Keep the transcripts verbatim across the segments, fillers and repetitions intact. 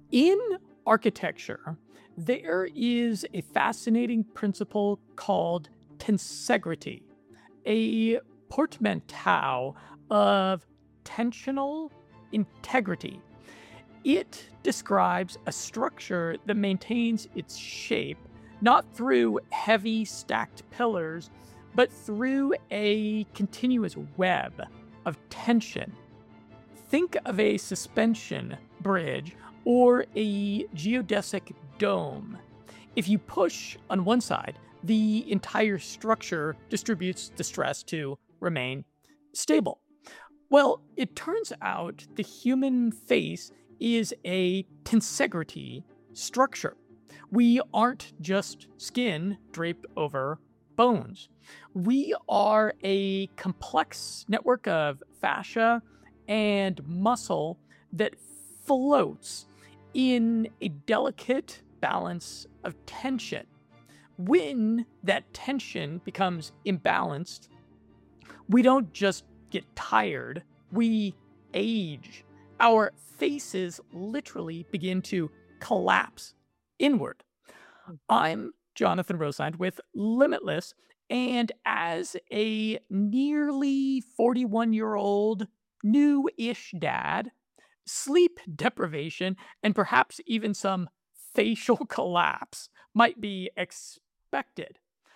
In architecture, there is a fascinating principle called tensegrity, a portmanteau of tensional integrity. It describes a structure that maintains its shape not through heavy stacked pillars, but through a continuous web of tension. Think of a suspension bridge or a geodesic dome. If you push on one side, the entire structure distributes the stress to remain stable. Well, it turns out the human face is a tensegrity structure. We aren't just skin draped over bones. We are a complex network of fascia and muscle that floats in a delicate balance of tension. When that tension becomes imbalanced, we don't just get tired, we age. Our faces literally begin to collapse inward. I'm Jonathan Rosland with Limitless, and as a nearly forty-one-year-old new-ish dad, sleep deprivation and perhaps even some facial collapse might be expected.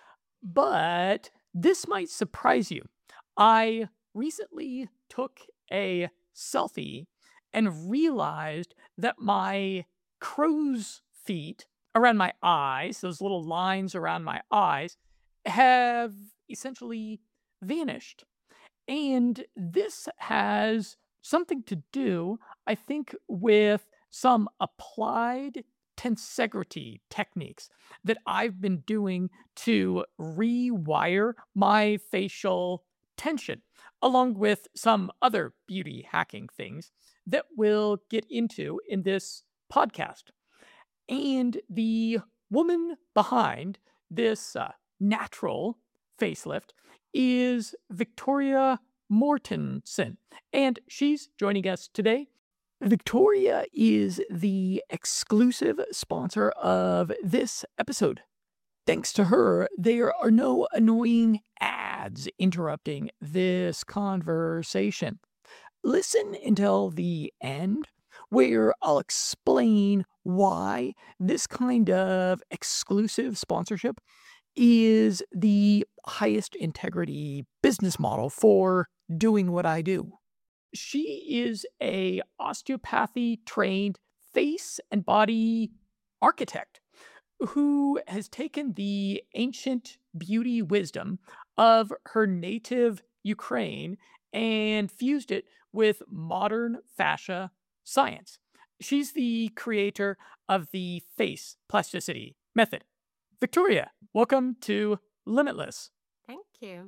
But this might surprise you. I recently took a selfie and realized that my crow's feet around my eyes, those little lines around my eyes, have essentially vanished. And this has something to do, I think, with some applied tensegrity techniques that I've been doing to rewire my facial tension, along with some other beauty hacking things that we'll get into in this podcast. And the woman behind this uh, natural facelift is Victoria Mortensen, and she's joining us today. Victoria is the exclusive sponsor of this episode. Thanks to her, there are no annoying ads interrupting this conversation. Listen until the end, where I'll explain why this kind of exclusive sponsorship is the highest integrity business model for doing what I do. She is a osteopathy trained face and body architect who has taken the ancient beauty wisdom of her native Ukraine and fused it with modern fascia science. She's the creator of the face plasticity method. Victoria, welcome to Limitless. Thank you.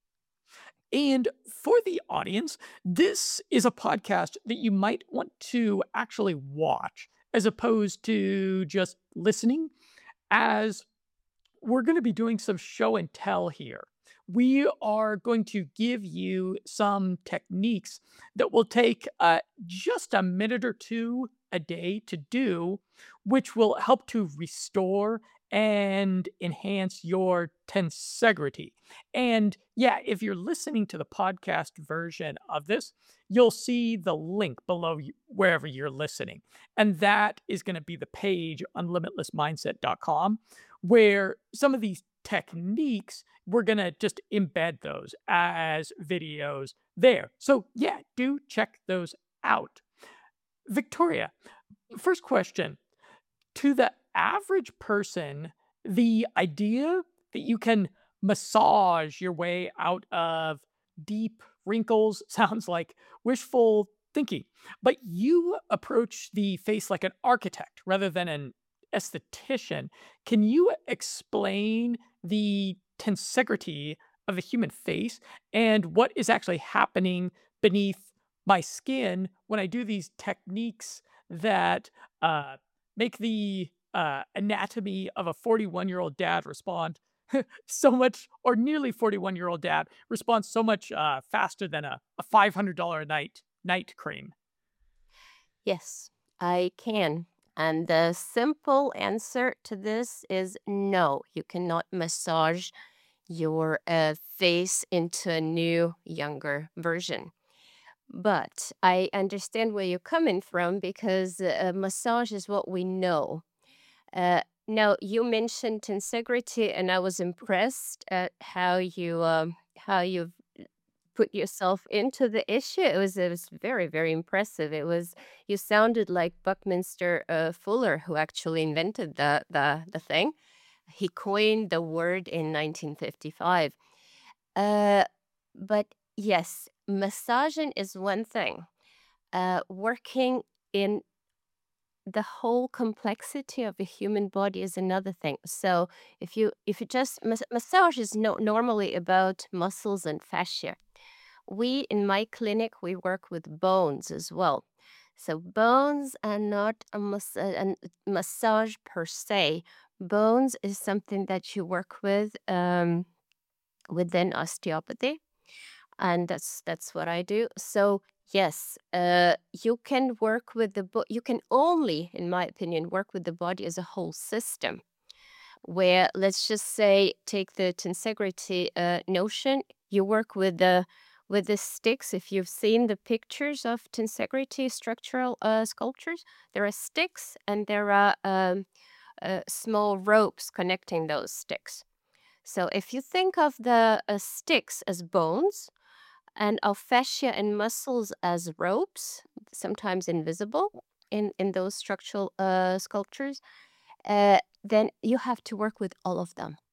And for the audience, this is a podcast that you might want to actually watch as opposed to just listening, as we're going to be doing some show and tell here. We are going to give you some techniques that will take uh, just a minute or two a day to do, which will help to restore and enhance your tensegrity. And yeah, if you're listening to the podcast version of this, you'll see the link below you, wherever you're listening. And that is going to be the page on limitless mindset dot com, where some of these techniques, we're going to just embed those as videos there. So yeah, do check those out. Victoria, first question. To the average person, the idea that you can massage your way out of deep wrinkles sounds like wishful thinking. But you approach the face like an architect rather than an esthetician. Can you explain the tensegrity of a human face and what is actually happening beneath my skin when I do these techniques that uh, make the uh, anatomy of a forty-one-year-old dad respond so much, or nearly forty-one-year-old dad responds so much uh, faster than a, a five hundred dollars a night night cream? Yes, I can. And the simple answer to this is no, you cannot massage your uh, face into a new, younger version. But I understand where you're coming from because uh, massage is what we know. Uh, Now, you mentioned tensegrity, and I was impressed at how you um, how you put yourself into the issue. It was it was very, very impressive. It was you sounded like Buckminster uh, Fuller, who actually invented the the the thing. He coined the word in nineteen fifty-five. Uh, but yes, massaging is one thing. Uh, working in the whole complexity of a human body is another thing. So if you if you just mas- massage is no, normally about muscles and fascia. We in my clinic we work with bones as well. So bones are not a, mas- a a massage per se. Bones is something that you work with um, within osteopathy, and that's that's what I do. So yes, uh, you can work with the bo- you can only, in my opinion, work with the body as a whole system. Where let's just say take the tensegrity uh, notion, you work with the with the sticks. If you've seen the pictures of tensegrity structural uh, sculptures, there are sticks and there are um, uh, small ropes connecting those sticks. So if you think of the uh, sticks as bones, and of fascia and muscles as ropes, sometimes invisible in, in those structural uh, sculptures, uh, then you have to work with all of them.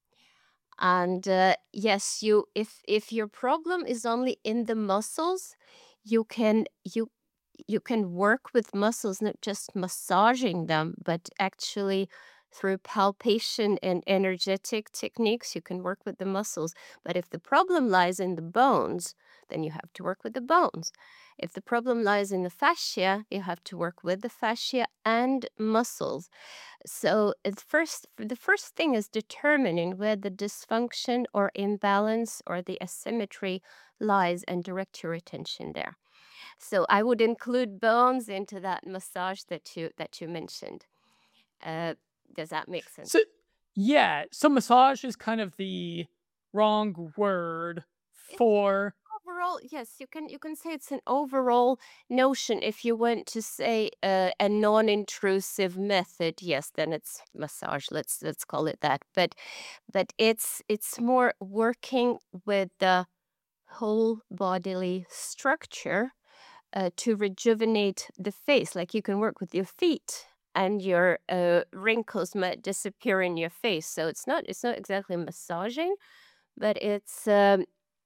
And uh, yes, you if if your problem is only in the muscles, you can you you can work with muscles, not just massaging them, but actually through palpation and energetic techniques, you can work with the muscles. But if the problem lies in the bones, then you have to work with the bones. If the problem lies in the fascia, you have to work with the fascia and muscles. So it's first the first thing is determining where the dysfunction or imbalance or the asymmetry lies and direct your attention there. So I would include bones into that massage that you that you mentioned. Uh, does that make sense? So yeah, so massage is kind of the wrong word It's for overall, yes, you can you can say it's an overall notion. If you want to say uh, a non-intrusive method, yes, then it's massage. Let's let's call it that. But but it's it's more working with the whole bodily structure uh, to rejuvenate the face. Like you can work with your feet, and your uh, wrinkles might disappear in your face. So it's not it's not exactly massaging, but it's um,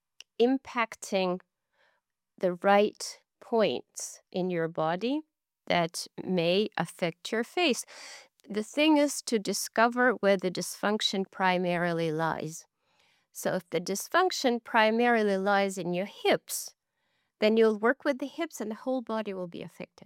impacting the right points in your body that may affect your face. The thing is to discover where the dysfunction primarily lies. So if the dysfunction primarily lies in your hips, then you'll work with the hips and the whole body will be affected.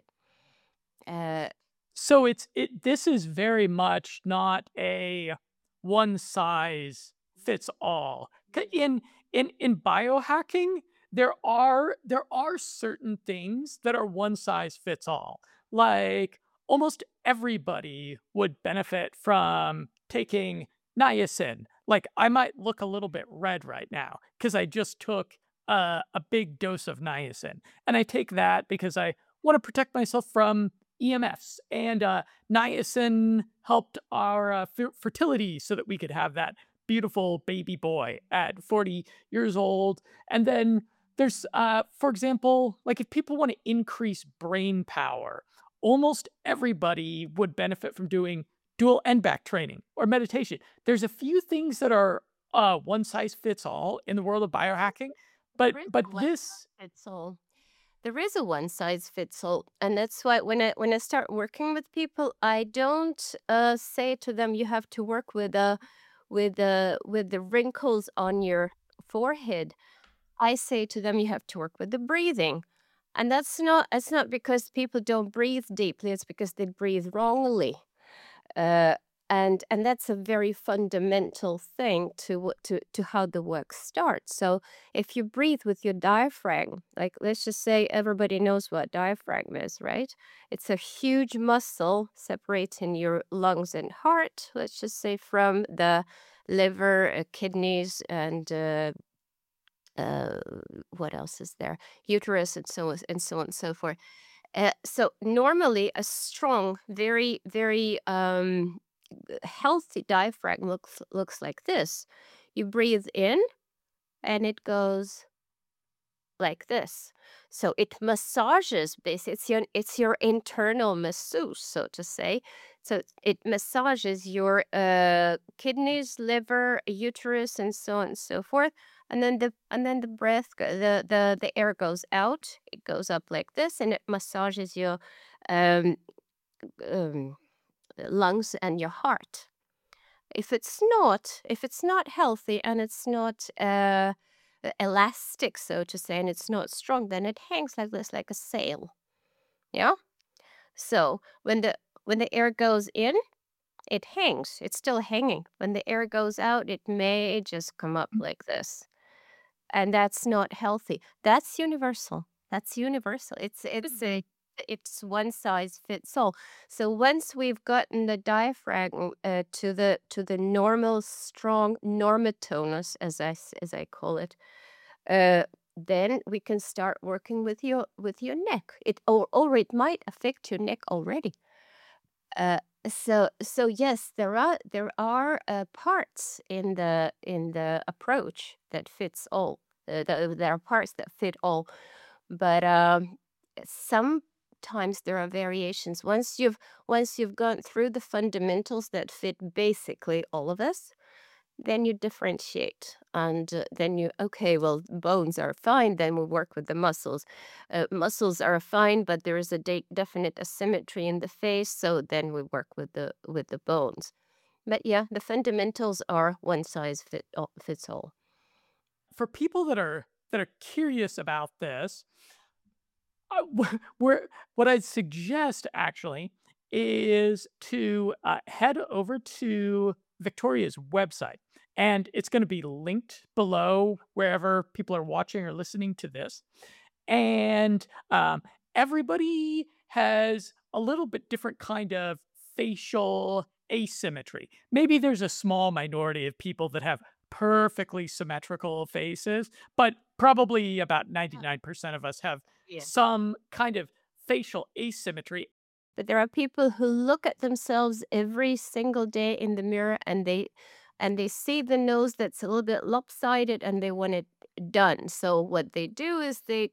Uh, so it's it this is very much not a one size fits all. 'Ca- In in in biohacking, there are there are certain things that are one size fits all. Like almost everybody would benefit from taking niacin. Like I might look a little bit red right now because I just took a, a big dose of niacin, and I take that because I want to protect myself from E M Fs, and uh, niacin helped our uh, fer- fertility so that we could have that beautiful baby boy at forty years old. And then there's, uh, for example, like if people want to increase brain power, almost everybody would benefit from doing dual end back training or meditation. There's a few things that are uh, one size fits all in the world of biohacking, but there is but a one this size fits all. There is a one size fits all, and that's why when I when I start working with people, I don't uh, say to them you have to work with uh with uh with the wrinkles on your forehead. I say to them you have to work with the breathing. And that's not it's not because people don't breathe deeply, it's because they breathe wrongly. Uh, and and that's a very fundamental thing to what to to how the work starts. So if you breathe with your diaphragm, like let's just say everybody knows what diaphragm is, right? It's a huge muscle separating your lungs and heart, let's just say from the liver, uh, kidneys, and uh, uh, what else is there? Uterus, and so on and so on and so forth. Uh, so normally a strong, very, very um, healthy diaphragm looks looks like this. You breathe in and it goes like this. So it massages basically it's your it's your internal masseuse, so to say. So it massages your uh, kidneys, liver, uterus, and so on and so forth. And then the and then the breath go- the the the air goes out. It goes up like this, and it massages your um, um, lungs and your heart. If it's not, if it's not healthy and it's not uh, e- elastic, so to say, and it's not strong, then it hangs like this, like a sail. Yeah. So when the when the air goes in, it hangs. It's still hanging. When the air goes out, it may just come up like this, and that's not healthy. That's universal. That's universal. It's it's a it's one size fits all. So once we've gotten the diaphragm uh, to the to the normal, strong normotonus, as I s- as I call it, uh, then we can start working with your with your neck. It or or it might affect your neck already. Uh, so so yes, there are there are uh, parts in the in the approach that fits all. Uh, the, there are parts that fit all, but um, sometimes there are variations. Once you've once you've gone through the fundamentals that fit basically all of us, then you differentiate, and uh, then you okay, well, bones are fine, then we work with the muscles. Uh, muscles are fine, but there is a de- definite asymmetry in the face, so then we work with the with the bones. But yeah, the fundamentals are one size fit all, fits all. For people that are that are curious about this, uh, wh- where what I'd suggest actually is to uh, head over to Victoria's website, and it's going to be linked below wherever people are watching or listening to this. And um, everybody has a little bit different kind of facial asymmetry. Maybe there's a small minority of people that have perfectly symmetrical faces, but probably about Yeah. ninety-nine percent of us have Yeah. some kind of facial asymmetry. But there are people who look at themselves every single day in the mirror, and they and they see the nose that's a little bit lopsided, and they want it done. So what they do is they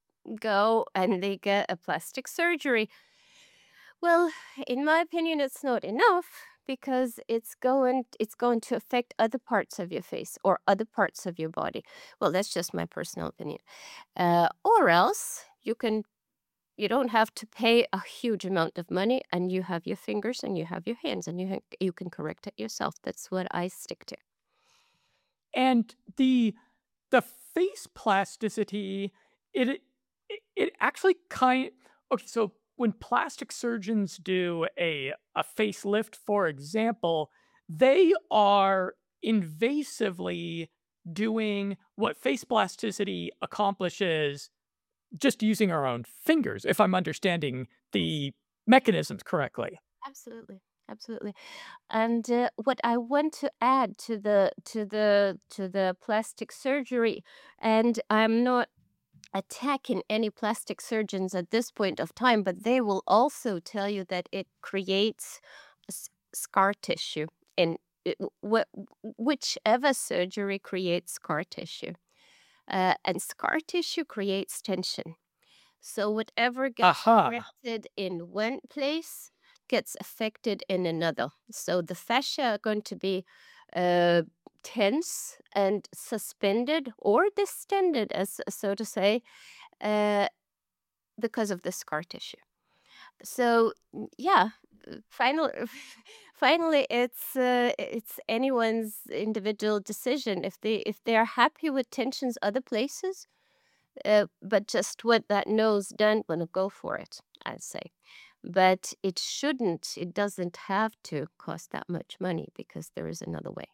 go and they get a plastic surgery. Well, in my opinion, it's not enough because it's going it's going to affect other parts of your face or other parts of your body. Well, that's just my personal opinion. Uh, or else you can you don't have to pay a huge amount of money, and you have your fingers and you have your hands, and you ha- you can correct it yourself. That's what I stick to. And the the face plasticity, it it, it actually kind okay, so when plastic surgeons do a a facelift, for example, they are invasively doing what face plasticity accomplishes just using our own fingers, if I'm understanding the mechanisms correctly. Absolutely. Absolutely. And uh, what I want to add to the to the to the plastic surgery, and I'm not attacking any plastic surgeons at this point of time, but they will also tell you that it creates s- scar tissue in it- wh- whichever surgery creates scar tissue. Uh, and scar tissue creates tension. So whatever gets Aha. corrected in one place gets affected in another. So the fascia are going to be uh, tense and suspended or distended, as so to say, uh, because of the scar tissue. So mm, yeah, finally, finally, it's uh, it's anyone's individual decision. If they if they are happy with tensions other places, uh, but just what that nose done, wanna go for it, I'd say. but it shouldn't, it doesn't have to cost that much money because there is another way.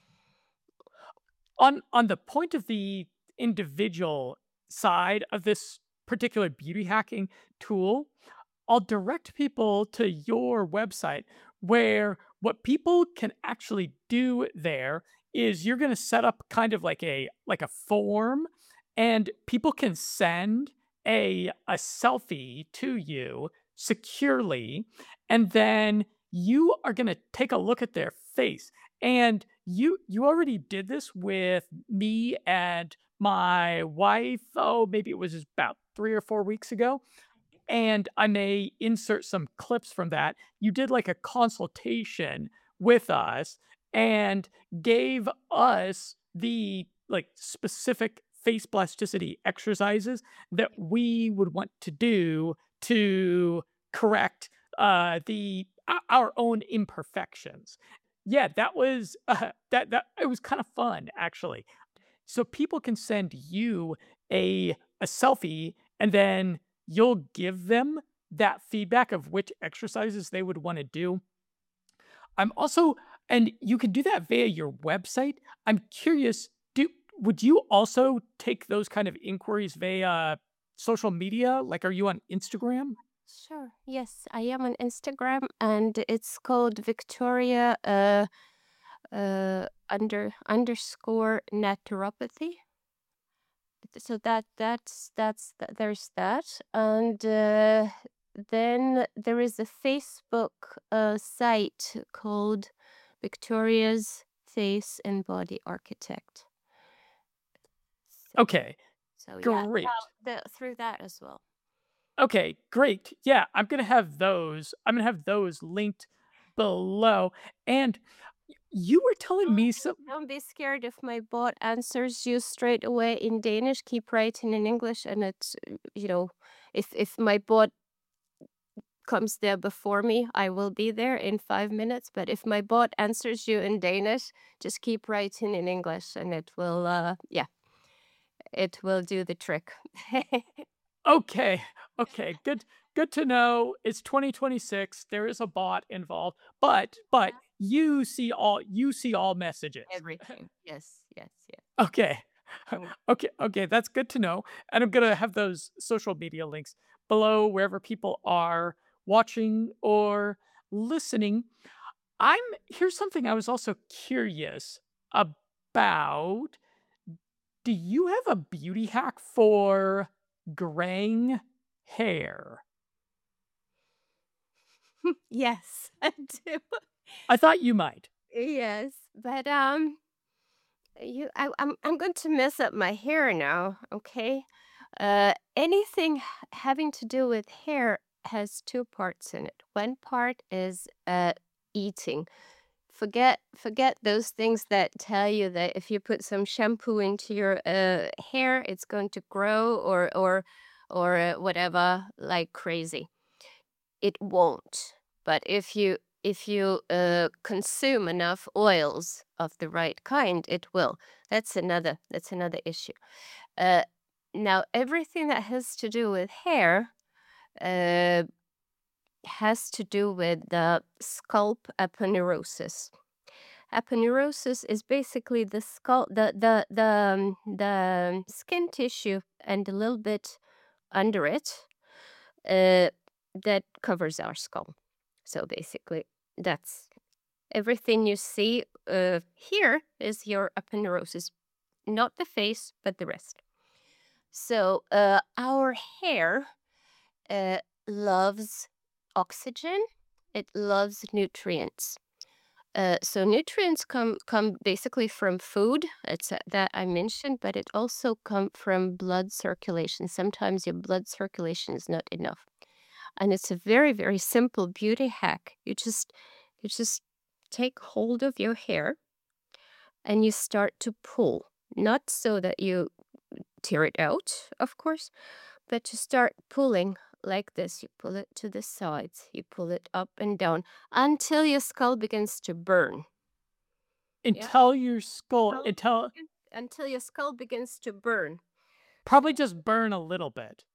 On on the point of the individual side of this particular beauty hacking tool, I'll direct people to your website where what people can actually do there is you're going to set up kind of like a like a form, and people can send a a selfie to you securely, and then you are going to take a look at their face. And you you already did this with me and my wife. Oh, maybe it was just about three or four weeks ago, and I may insert some clips from that. You did like a consultation with us and gave us the like specific face plasticity exercises that we would want to do to correct uh, the o- our own imperfections. Yeah, that was uh, that that it was kind of fun actually. So people can send you a a selfie, and then you'll give them that feedback of which exercises they would wanna do. I'm also and you can do that via your website. I'm curious, do would you also take those kind of inquiries via social media? Like, are you on Instagram? Sure. Yes, I am on Instagram, and it's called Victoria uh uh under underscore naturopathy. So that that's that's th- there's that, and uh, then there is a Facebook uh, site called Victoria's Face and Body Architect. So Okay, so yeah, great. the, through that as well. Okay, great. Yeah, I'm gonna have those I'm gonna have those linked below, and y you were telling me some. Don't be scared if my bot answers you straight away in Danish. Keep writing in English, and it's uh, you know, if if my bot comes there before me, I will be there in five minutes. But if my bot answers you in Danish, just keep writing in English, and it will, uh, yeah, it will do the trick. Okay, okay, good good to know. It's twenty twenty-six, there is a bot involved, but but you see all you see all messages. Everything. Yes, yes, yes. Okay. Mm. Okay, okay, that's good to know, and I'm gonna have those social media links below wherever people are watching or listening. I'm Here's something I was also curious about. Do you have a beauty hack for graying hair? Yes, I do. I thought you might. Yes, but um, you, I, I'm, I'm going to mess up my hair now. Okay, uh, anything h- having to do with hair has two parts in it. One part is uh eating. Forget forget those things that tell you that if you put some shampoo into your uh hair, it's going to grow or or or uh, whatever like crazy. It won't. But if you if you uh, consume enough oils of the right kind, it will. That's another that's another issue. Uh, Now everything that has to do with hair uh, has to do with the scalp aponeurosis. Aponeurosis is basically the skull, the the the um, the skin tissue and a little bit under it uh, that covers our skull. So basically, that's everything you see uh, here is your aponeurosis, not the face, but the rest. So uh, our hair uh, loves oxygen. It loves nutrients. Uh, so nutrients come come basically from food. It's uh, that I mentioned, but it also come from blood circulation. Sometimes your blood circulation is not enough, and it's a very very simple beauty hack. You just you just take hold of your hair and you start to pull, not so that you tear it out, of course, but to start pulling like this. You pull it to the sides, you pull it up and down until your skull begins to burn. Yeah. Until your skull Skull until begins- Until your skull begins to burn. probably just burn a little bit.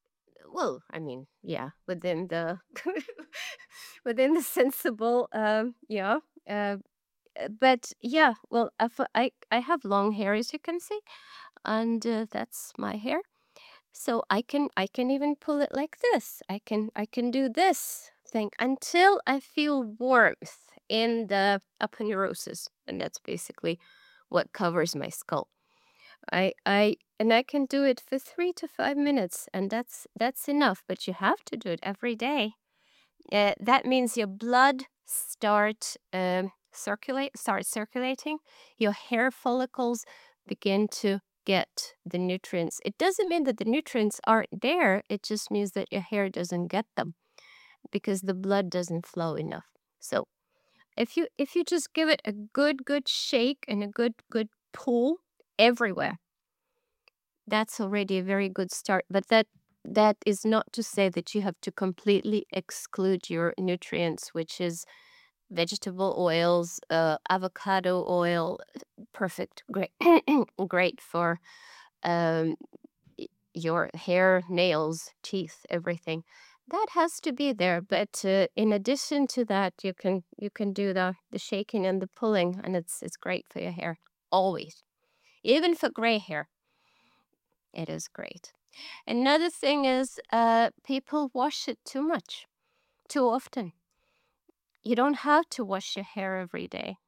well, I mean, yeah, within the within the sensible, um, yeah. Uh, uh, but yeah, well, I, f- I I have long hair, as you can see, and uh, that's my hair. So I can I can even pull it like this. I can I can do this thing until I feel warmth in the aponeurosis, and that's basically what covers my skull. I I and I can do it for three to five minutes, and that's that's enough. But you have to do it every day. Uh, that means your blood start um, circulate start circulating. Your hair follicles begin to get the nutrients. It doesn't mean that the nutrients aren't there. It just means that your hair doesn't get them because the blood doesn't flow enough. So if you if you just give it a good good shake and a good good pull everywhere, that's already a very good start. But that that is not to say that you have to completely exclude your nutrients, which is vegetable oils, uh, avocado oil, perfect, great, great for um, y- your hair, nails, teeth, everything. That has to be there. But uh, in addition to that, you can you can do the the shaking and the pulling, and it's it's great for your hair always, even for gray hair. It is great. Another thing is uh, people wash it too much, too often. You don't have to wash your hair every day.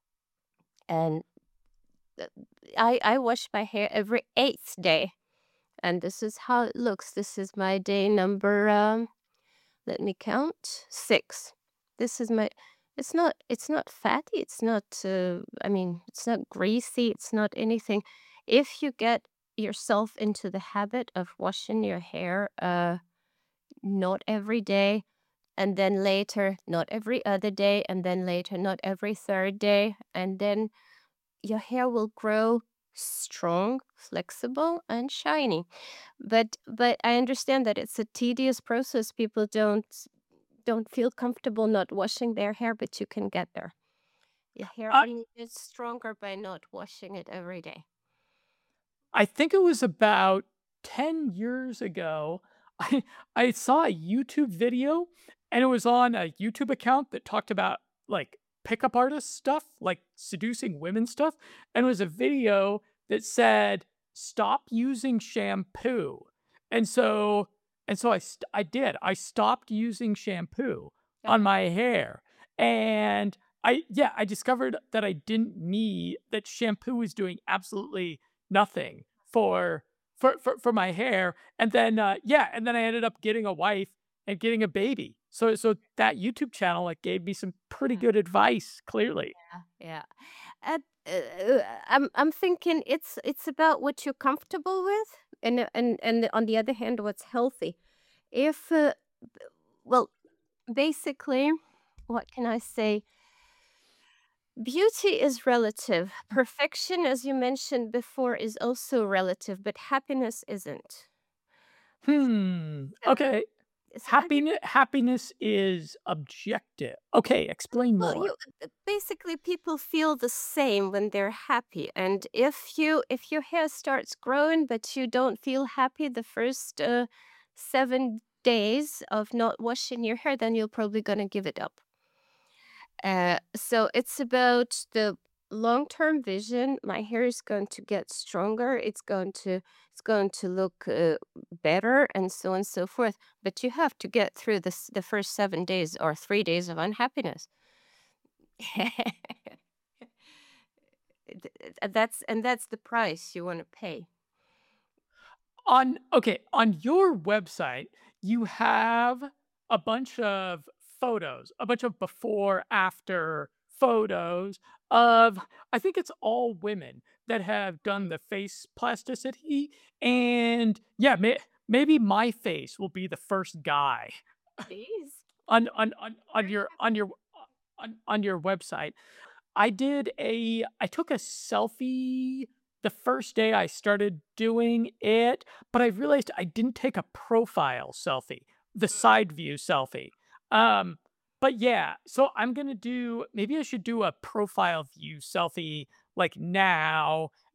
And uh, I, I wash my hair every eighth day. And this is how it looks. This is my day number, um, let me count, six. This is my, it's not, it's not fatty. It's not, uh, I mean, it's not greasy. It's not anything. If you get yourself into the habit of washing your hair, uh, not every day, and then later, not every other day, and then later, not every third day. And then your hair will grow strong, flexible, and shiny. But but I understand that it's a tedious process. People don't don't feel comfortable not washing their hair, but you can get there. Your hair I only gets stronger by not washing it every day. I think it was about ten years ago, I I saw a YouTube video, and it was on a YouTube account that talked about, like, pickup artist stuff, like seducing women stuff, and it was a video that said, "Stop using shampoo." And so and so I st I did. I stopped using shampoo on Uh-huh. my hair, and I yeah, I discovered that I didn't need that shampoo was doing absolutely nothing for for for for my hair, and then, uh yeah, and then I ended up getting a wife and getting a baby. So so that YouTube channel, like, gave me some pretty good advice, clearly. Yeah, yeah. Uh, uh, I'm I'm thinking it's it's about what you're comfortable with, and uh, and and on the other hand, what's healthy. If uh, well, basically, what can I say? Beauty is relative. Perfection, as you mentioned before, is also relative, but happiness isn't. Hmm, So, okay. so I mean, Happiness happiness is objective. Okay, explain well, more. you uh, basically people feel the same when they're happy, and if you if your hair starts growing but you don't feel happy the first uh, seven days of not washing your hair, then you're probably gonna give it up. Uh, so it's about the long-term vision. My hair is going to get stronger. It's going to it's going to look uh, better, and so on and so forth. But you have to get through this the first seven days or three days of unhappiness. Th- th- that's and that's the price you want to pay. On okay, on your website, you have a bunch of photos, a bunch of before, after photos of I think it's all women that have done the face plasticity, and yeah, may maybe my face will be the first guy Please. on on on on your on your on on your website. I did a I took a selfie the first day I started doing it, but I realized I didn't take a profile selfie, the side view selfie. Um, but yeah, so I'm gonna do maybe I should do a profile view selfie like now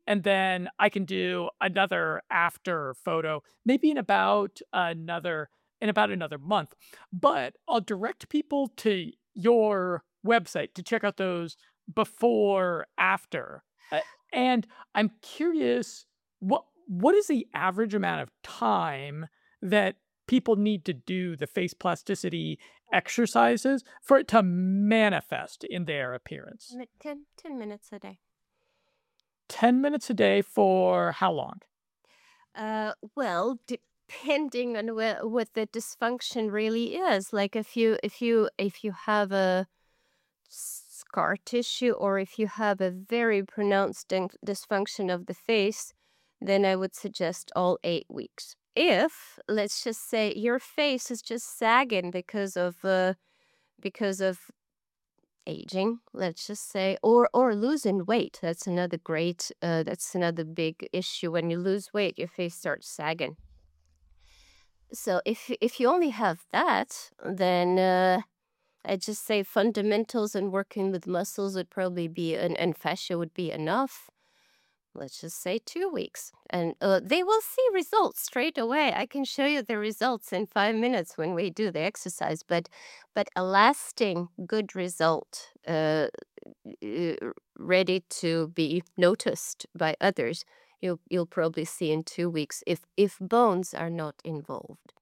and then I can do another after photo, maybe in about another in about another month. But I'll direct people to your website to check out those before, after. Uh, and I'm curious, what what is the average amount of time that people need to do the face plasticity exercises for it to manifest in their appearance? Mi- ten, ten minutes a day. ten minutes a day for how long? Uh, well, depending on wha- what the dysfunction really is. Like if you if you if you have a scar tissue or if you have a very pronounced dyn- dysfunction of the face, then I would suggest all eight weeks. If, let's just say, your face is just sagging because of uh, because of aging, let's just say, or or losing weight. That's another great. Uh, that's another big issue. When you lose weight, your face starts sagging. So if y- if you only have that, then uh, I'd just say fundamentals and working with muscles would probably be, and, and fascia would be enough. Let's just say two weeks. And uh, they will see results straight away. I can show you the results in five minutes when we do the exercise. But but a lasting good result, uh, uh, ready to be noticed by others, you'll, you'll probably see in two weeks if, if bones are not involved.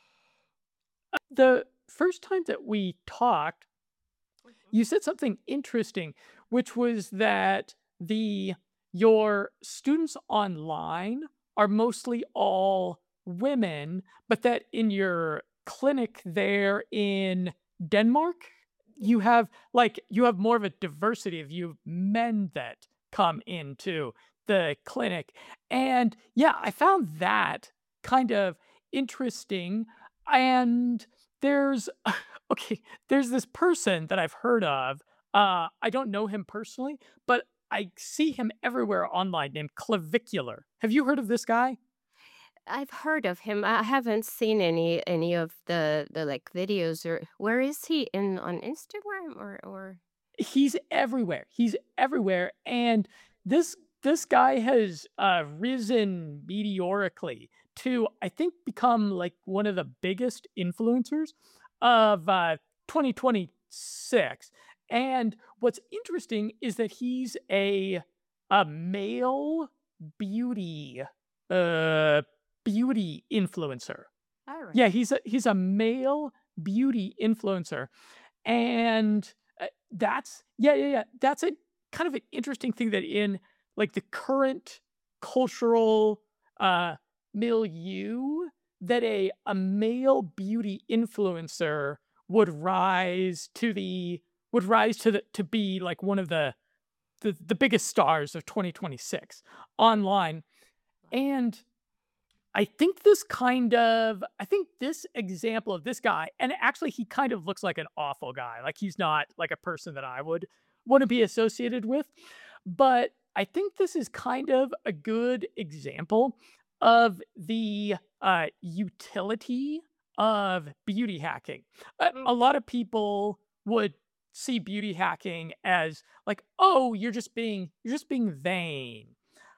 The first time that we talked, you said something interesting, which was that the your students online are mostly all women, but that in your clinic there in Denmark, you have like you have more of a diversity of you men that come into the clinic. And yeah, I found that kind of interesting. And there's okay, there's this person that I've heard of. Uh, I don't know him personally, but I see him everywhere online named Clavicular. Have you heard of this guy? I've heard of him. I haven't seen any any of the the like videos. Or where is he, in on Instagram or or He's everywhere. He's everywhere, and this this guy has uh, risen meteorically to, I think, become like one of the biggest influencers of uh, twenty twenty-six. And what's interesting is that he's a a male beauty uh beauty influencer. all right. Yeah, he's a he's a male beauty influencer, and, uh, that's yeah, yeah, yeah, that's a kind of an interesting thing that in, like, the current cultural, uh, milieu, that a a male beauty influencer would rise to the would rise to the to be, like, one of the the the biggest stars of twenty twenty-six online. And I think this kind of I think this example of this guy, and actually he kind of looks like an awful guy. Like he's not like a person that I would want to be associated with. But I think this is kind of a good example of the uh, utility of beauty hacking. A, Mm. a lot of people would see beauty hacking as like, oh, you're just being you're just being vain.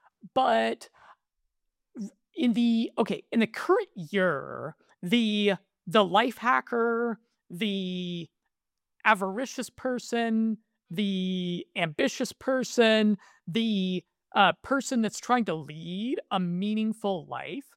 But in the okay, in the current year, the the life hacker, the avaricious person, the ambitious person, the uh, person that's trying to lead a meaningful life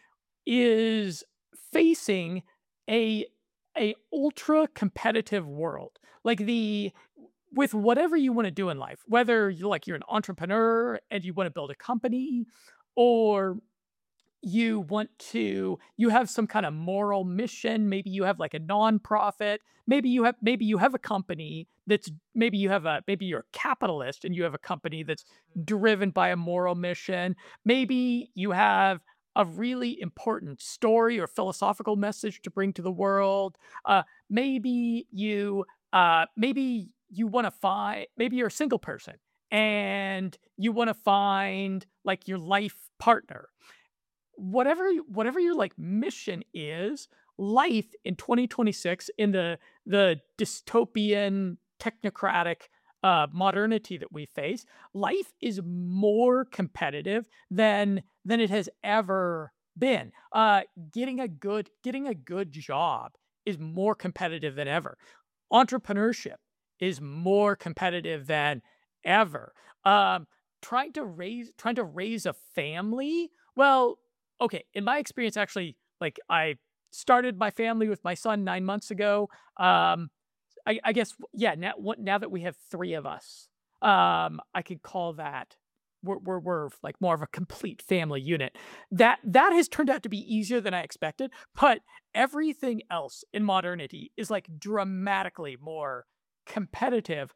is facing a a ultra competitive world. Like the with whatever you want to do in life, whether you like you're an entrepreneur and you want to build a company, or you want to you have some kind of moral mission, maybe you have like a nonprofit, maybe you have maybe you have a company that's maybe you have a maybe you're a capitalist and you have a company that's driven by a moral mission, maybe you have a really important story or philosophical message to bring to the world, uh, maybe you uh, maybe you want to find maybe you're a single person and you want to find like your life partner. Whatever whatever your like mission is, life in twenty twenty-six in the the dystopian technocratic uh, modernity that we face, life is more competitive than than it has ever been. Uh, getting a good getting a good job is more competitive than ever. Entrepreneurship is more competitive than ever. Um, trying to raise trying to raise a family, well, okay, in my experience, actually, like I started my family with my son nine months ago. Um, I, I guess, yeah. Now, what- now that we have three of us, um, I could call that we're, we're we're like more of a complete family unit. That that has turned out to be easier than I expected. But everything else in modernity is like dramatically more competitive,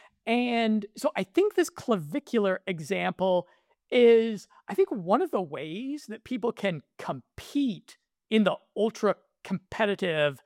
and so I think this clavicular example is, I think, one of the ways that people can compete in the ultra competitive,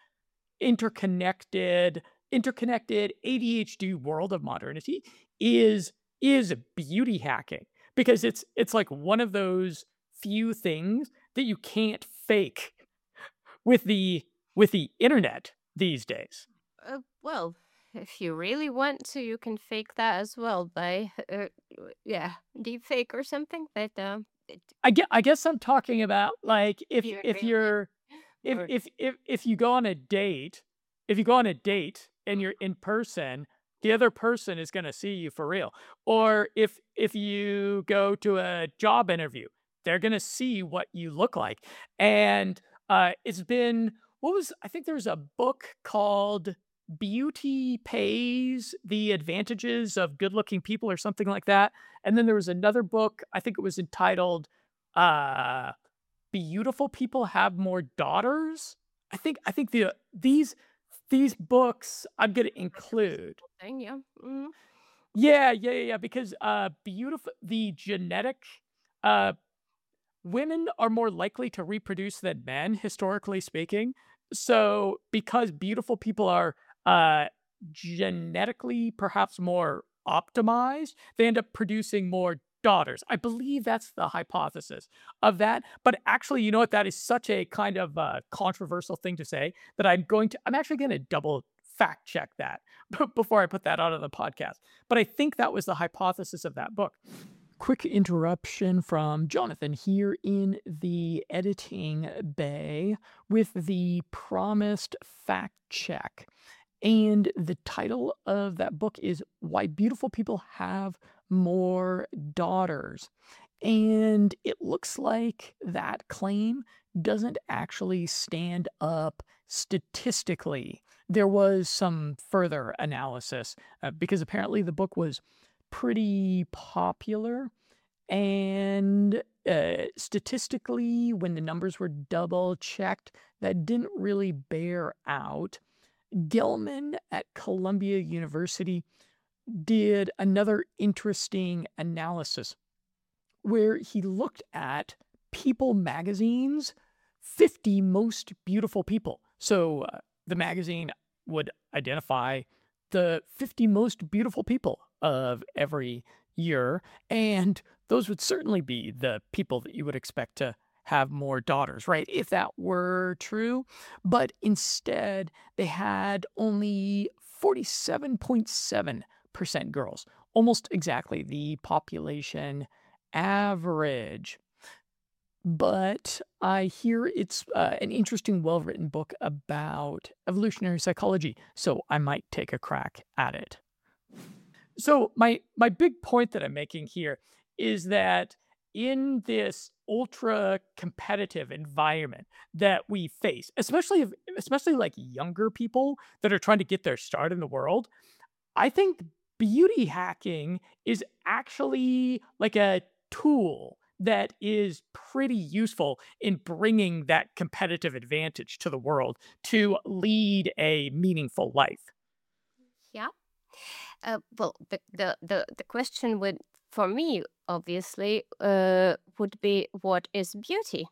interconnected, interconnected A D H D world of modernity is is beauty hacking, because it's it's like one of those few things that you can't fake with the with the internet these days. Uh, well, if you really want to, you can fake that as well by, uh, w- yeah, deep fake or something. But um, it, I gue I guess I'm talking about, like, if you if really you're if or if if if you go on a date if you go on a date and you're in person, the other person is gonna see you for real. Or if if you go to a job interview, they're gonna see what you look like. And, uh, it's been what was I think there was a book called Beauty Pays: The Advantages of Good-Looking People, or something like that. And then there was another book, I think it was entitled, uh, Beautiful People Have More Daughters? I think I think the these these books I'm gonna include. thing, yeah. Mm. Yeah, yeah, yeah, yeah, because, uh, beautiful the genetic, uh women are more likely to reproduce than men, historically speaking. So, because beautiful people are, uh, genetically perhaps more optimized, they end up producing more daughters. I believe that's the hypothesis of that. But actually, you know what? That is such a kind of uh, controversial thing to say that I'm going to, I'm actually going to double fact check that before I put that out on the podcast. But I think that was the hypothesis of that book. Quick interruption from Jonathan here in the editing bay with the promised fact check. And the title of that book is Why Beautiful People Have More Daughters. And it looks like that claim doesn't actually stand up statistically. There was some further analysis, uh, because apparently the book was pretty popular, and uh, statistically, when the numbers were double checked, that didn't really bear out. Gilman at Columbia University did another interesting analysis where he looked at People magazine's fifty most beautiful people. So uh, the magazine would identify the fifty most beautiful people of every year, and those would certainly be the people that you would expect to have more daughters, right? If that were true. But instead, they had only forty-seven point seven percent girls, almost exactly the population average. But I hear it's uh, an interesting, well written book about evolutionary psychology, so I might take a crack at it. So my my big point that I'm making here is that in this ultra competitive environment that we face, especially if, especially like younger people that are trying to get their start in the world, I think beauty hacking is actually like a tool that is pretty useful in bringing that competitive advantage to the world to lead a meaningful life. Yeah. Uh, well, the, the the the question would, for me, obviously, uh, would be what is beauty?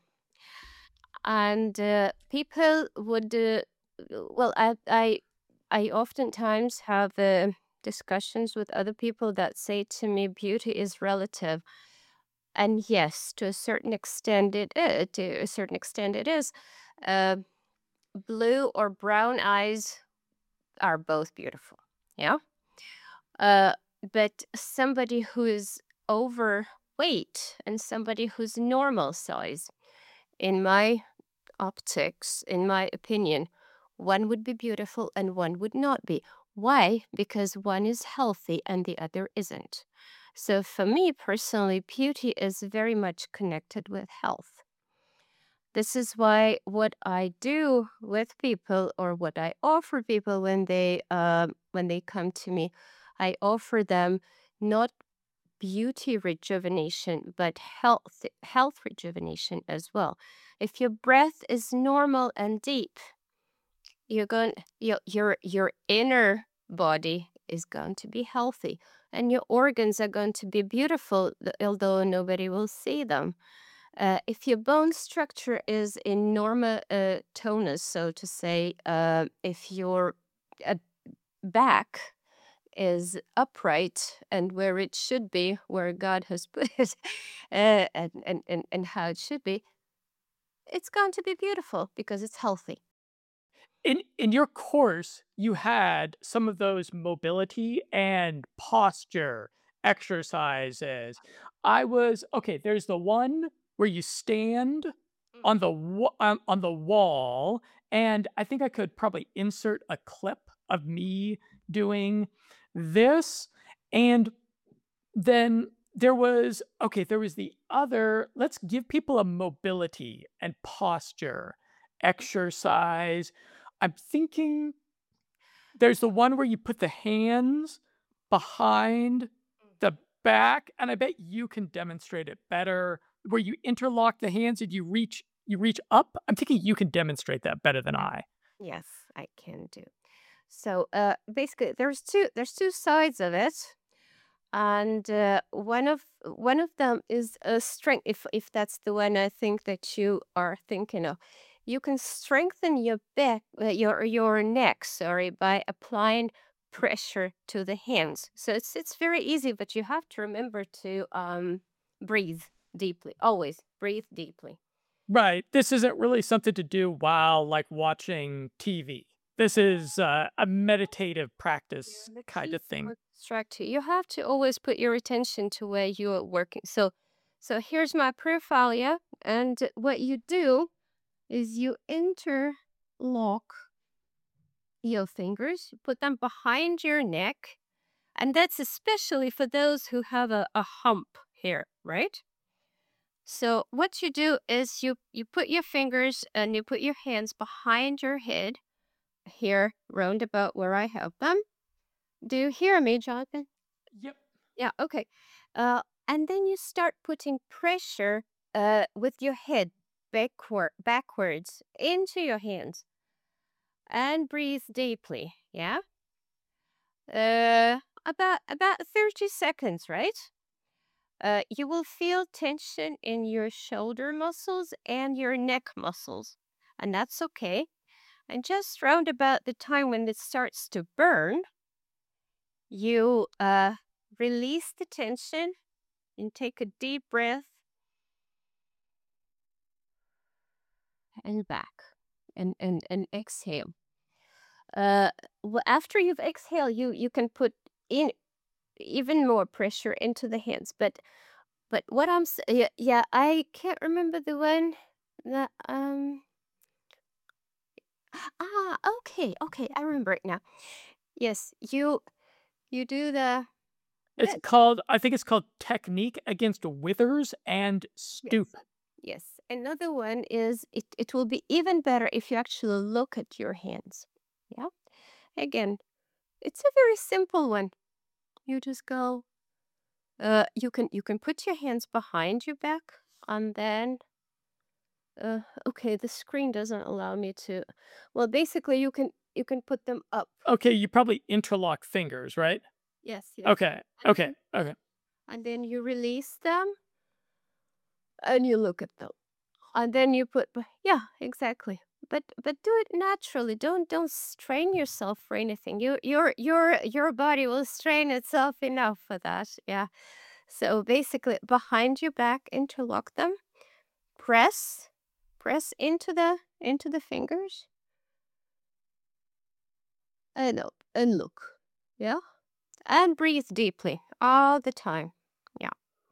And uh, people would, uh, well, I I I oftentimes have uh, discussions with other people that say to me, beauty is relative. And yes, to a certain extent, it is. To a certain extent, it is. Uh, Blue or brown eyes are both beautiful. Yeah. Uh, but somebody who is overweight and somebody who's normal size, in my optics, in my opinion, one would be beautiful and one would not be. Why? Because one is healthy and the other isn't. So for me personally, beauty is very much connected with health. This is why what I do with people, or what I offer people when they um when they come to me, I offer them not beauty rejuvenation, but health health rejuvenation as well. If your breath is normal and deep, you're going your your your inner body is going to be healthy, and your organs are going to be beautiful, th- although nobody will see them. Uh, if your bone structure is in normal uh, tonus, so to say, uh, if your uh, back is upright and where it should be, where God has put it, uh, and, and, and, and how it should be, it's going to be beautiful because it's healthy. In in your course, you had some of those mobility and posture exercises. I was okay, there's the one where you stand on the wa um, on the wall, and I think I could probably insert a clip of me doing this, and then there was okay, there was the other let's give people a mobility and posture exercise. I'm thinking there's the one where you put the hands behind the back, and I bet you can demonstrate it better, where you interlock the hands and you reach you reach up. I'm thinking you can demonstrate that better than I. Yes, I can do. So uh, basically, there's two there's two sides of it, and uh, one of one of them is a strength. If if that's the one I think that you are thinking of, you can strengthen your back, uh, your your neck, sorry, by applying pressure to the hands. So it's it's very easy, but you have to remember to um breathe deeply. Always breathe deeply. Right. This isn't really something to do while, like, watching T V. This is, uh, a meditative Yeah, practice the kind key of thing. will distract you. You have to always put your attention to where you are working. So, so here's my profile, yeah. And what you do is you interlock your fingers, you put them behind your neck, and that's especially for those who have a, a hump here, right? So what you do is you you put your fingers and you put your hands behind your head here, round about where I have them. Do you hear me, Jonathan? Yep. Yeah, okay. Uh, and then you start putting pressure uh, with your head backward, backwards into your hands and breathe deeply. Yeah. Uh, about about thirty seconds, right? Uh, you will feel tension in your shoulder muscles and your neck muscles, and that's okay. And just round about the time when it starts to burn, you uh, release the tension and take a deep breath and back and and and exhale. Uh, w- after you've exhaled, you you can put in even more pressure into the hands. But but what I'm s- yeah, yeah I can't remember the one that um ah okay okay I remember it now. Yes, you you do the It's that's called I think it's called Technique Against Withers and yes. Stoop. Yes. Another one is it, it will be even better if you actually look at your hands. Yeah. Again, it's a very simple one. You just go uh you can you can put your hands behind your back, and then uh okay, the screen doesn't allow me to, well, basically you can you can put them up. Okay, you probably interlock fingers, right? Yes, yes. Okay, And okay, then okay. and then you release them and you look at them. And then you put b- yeah, exactly. But but do it naturally. Don't don't strain yourself for anything. You your your your body will strain itself enough for that. Yeah. So basically behind your back, interlock them, press, press into the into the fingers, and up and look. Yeah. And breathe deeply all the time. Yeah,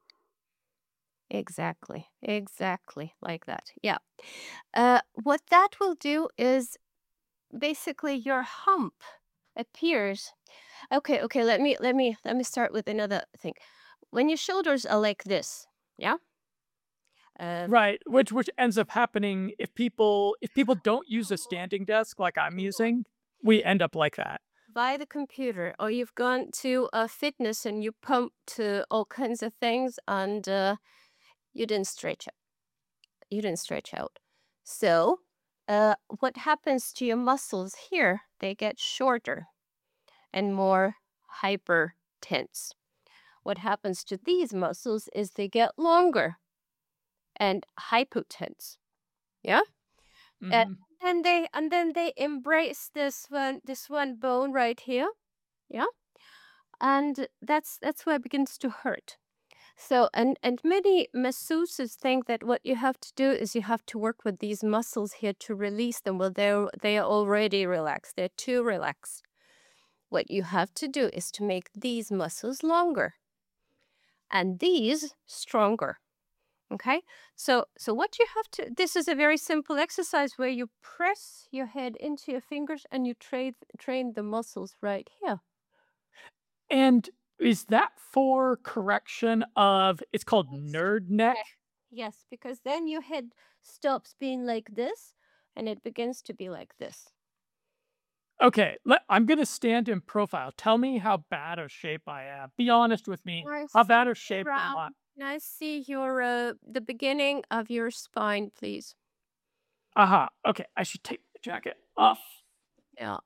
exactly. Exactly like that. Yeah. Uh, what that will do is basically your hump appears. Okay, okay, let me let me let me start with another thing. When your shoulders are like this, yeah? Uh, Right, which which ends up happening if people if people don't use a standing desk like I'm using, we end up like that. by the computer, or you've gone to a fitness and you pumped uh, all kinds of things and uh, you didn't stretch out. You didn't stretch out. So, uh, what happens to your muscles here? They get shorter and more hyper tense. What happens to these muscles is they get longer and hypotense. Yeah? And Mhm. then they and then they embrace this one this one bone right here. Yeah? And that's that's where it begins to hurt. So and and many masseuses think that what you have to do is you have to work with these muscles here to release them. Well, they're they are already relaxed. They're too relaxed. What you have to do is to make these muscles longer and these stronger. Okay? So so what you have to this is a very simple exercise where you press your head into your fingers and you train train the muscles right here. And is that for correction of it's called Yes. nerd neck? Neck. Yes, because then your head stops being like this and it begins to be like this. Okay, let, I'm gonna stand in profile. Tell me how bad a shape I am. Be honest with me. I How see bad a shape am around. I? I see your uh the beginning of your spine, please. Aha. Okay, I should take the jacket off. Yeah.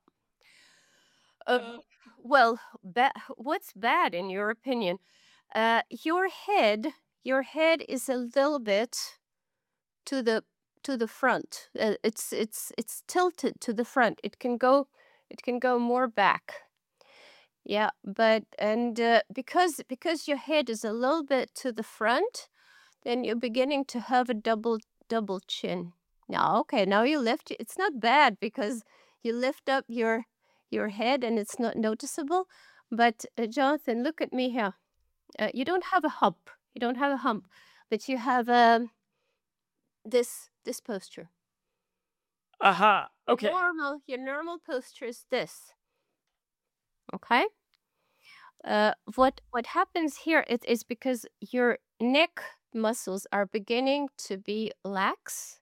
Uh, well, ba- what's bad in your opinion? Uh, your head, your head is a little bit to the to the front. Uh, it's it's it's tilted to the front. It can go it can go more back. Yeah, but and uh, because because your head is a little bit to the front, then you're beginning to have a double double chin. Now, okay, now you lift. It's not bad because you lift up your your head and it's not noticeable. But uh, Jonathan, look at me here. Uh, you don't have a hump. You don't have a hump, but you have um this this posture. Aha. Your Okay. normal your normal posture is this. Okay. Uh, what what happens here it is because your neck muscles are beginning to be lax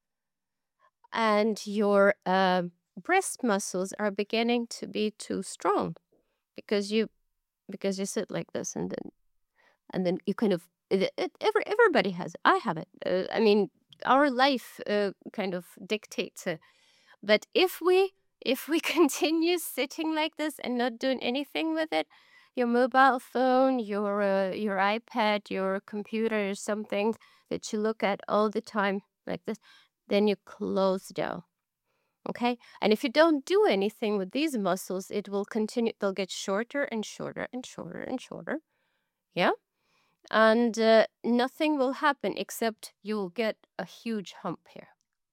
and your um, breast muscles are beginning to be too strong because you because you sit like this and then and then you kind of it, it, every, everybody has it. I have it. Uh, I mean, our life uh, kind of dictates it. But if we if we continue sitting like this and not doing anything with it, your mobile phone, your uh, your iPad, your computer, or something that you look at all the time like this, then you close down. Okay. And if you don't do anything with these muscles, it will continue, they'll get shorter and shorter and shorter and shorter. Yeah. And uh, nothing will happen except you will get a huge hump here.